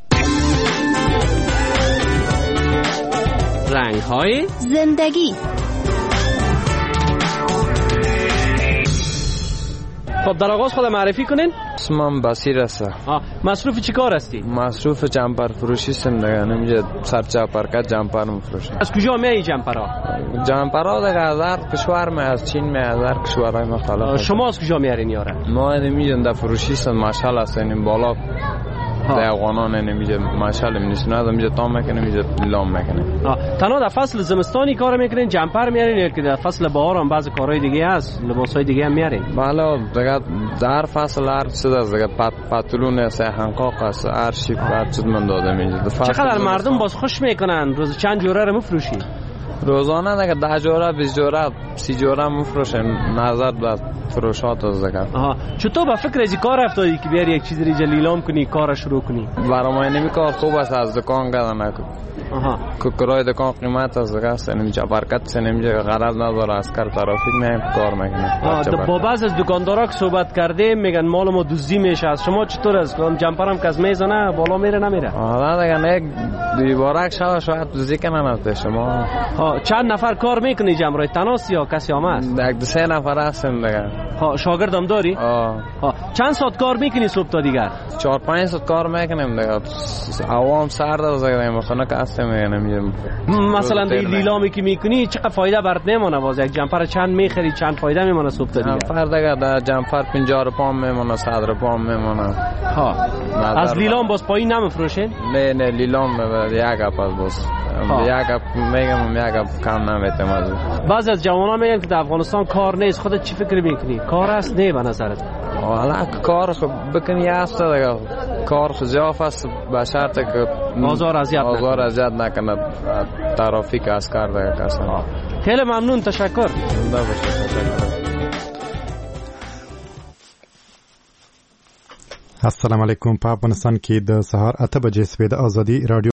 رنگ‌های زندگی. خب در آغاز خود معرفی کنین. اسمم بصیر است. مصروف چی کار هستی؟ مصروف جمپر فروشی هستم دیگه. نمیشه سر چاپرکت جمپر میفروشم. از کجا میای جمپرها؟ جمپرها دیگه از هر کشور می از چین می از هر کشورهای مختلف. شما از کجا میارین یاره؟ ما نمیجن در فروشی هستم مشعل هستیم بالا. در افغانان نمیجه مشعل میشن از نمیجه تام میکنه نمیجه لام میکنه. تنها در فصل زمستانی کار میکنین جمپر میارین یا که در فصل بهار هم بعضی کارهای دیگه هست لباسای دیگه هم میارین؟ بله دیگه در فصل هر چیز از دیگه پت پتلون سهنقاق است هر شیپ هر چیز من داده میجه. چقدر مردم باز خوش میکنن روز چند جوره رو میفروشی؟ روزانه دیگه ده جوره بیست جوره سی جوره میفروشن نظر به فروشات از دیگه. آها چطور با فکر از کار افتادی که بیاری یک چیزی رو لیلام کنی کار شروع کنی؟ برای ما نمی کار خوب است از دکان گردن نکن. آها که کرای دکان قیمت از دیگه است نمیشه برکت سه نمیشه غرض نداره از کار ترافیک میایم کار میکنه. با بعض از دکاندارا که صحبت کرده میگن مال ما دزدی میشه. از شما چطور است؟ جمپرم کس میزنه بالا میره نمیره؟ آره دیگه نه دیوارک شاید شاید دزدی کنن از شما. ها چند نفر کار میکنی جمعرای تناس یا کسی هم هست؟ یک دو سه نفر هستن دیگه. ها شاگردم داری؟ آه. ها چند ساعت کار میکنی صبح تا دیگر؟ چهار پنج ساعت کار میکنیم دیگه. عوام سرد از دیگه مخنه که هستم نمیگم. مثلا دی لیلامی که میکنی چقدر فایده برات نمونه؟ باز یک جمپر چند میخری چند فایده میمونه صبح تا دیگر؟ جمپر دیگه در جمپر پنجاه روپیه میمونه صد روپیه میمونه. ها از لیلام باز پایین نمیفروشین؟ نه نه لیلام یک اپ باز یک اپ میگم یک اپ کم نمیتم از. بعضی از جوانان میگن که در افغانستان کار نیست. خودت چی فکر میکنی؟ کار است نه به نظرت؟ والا کار بکنی است دیگه. کار زیاف است به شرط که آزار اذیت آزار اذیت نکنه ترافیک اسکر دیگه کسا. خیلی ممنون تشکر. السلام علیکم. په افغانستان کې د سهار اته بجې سوي د ازادي رادیو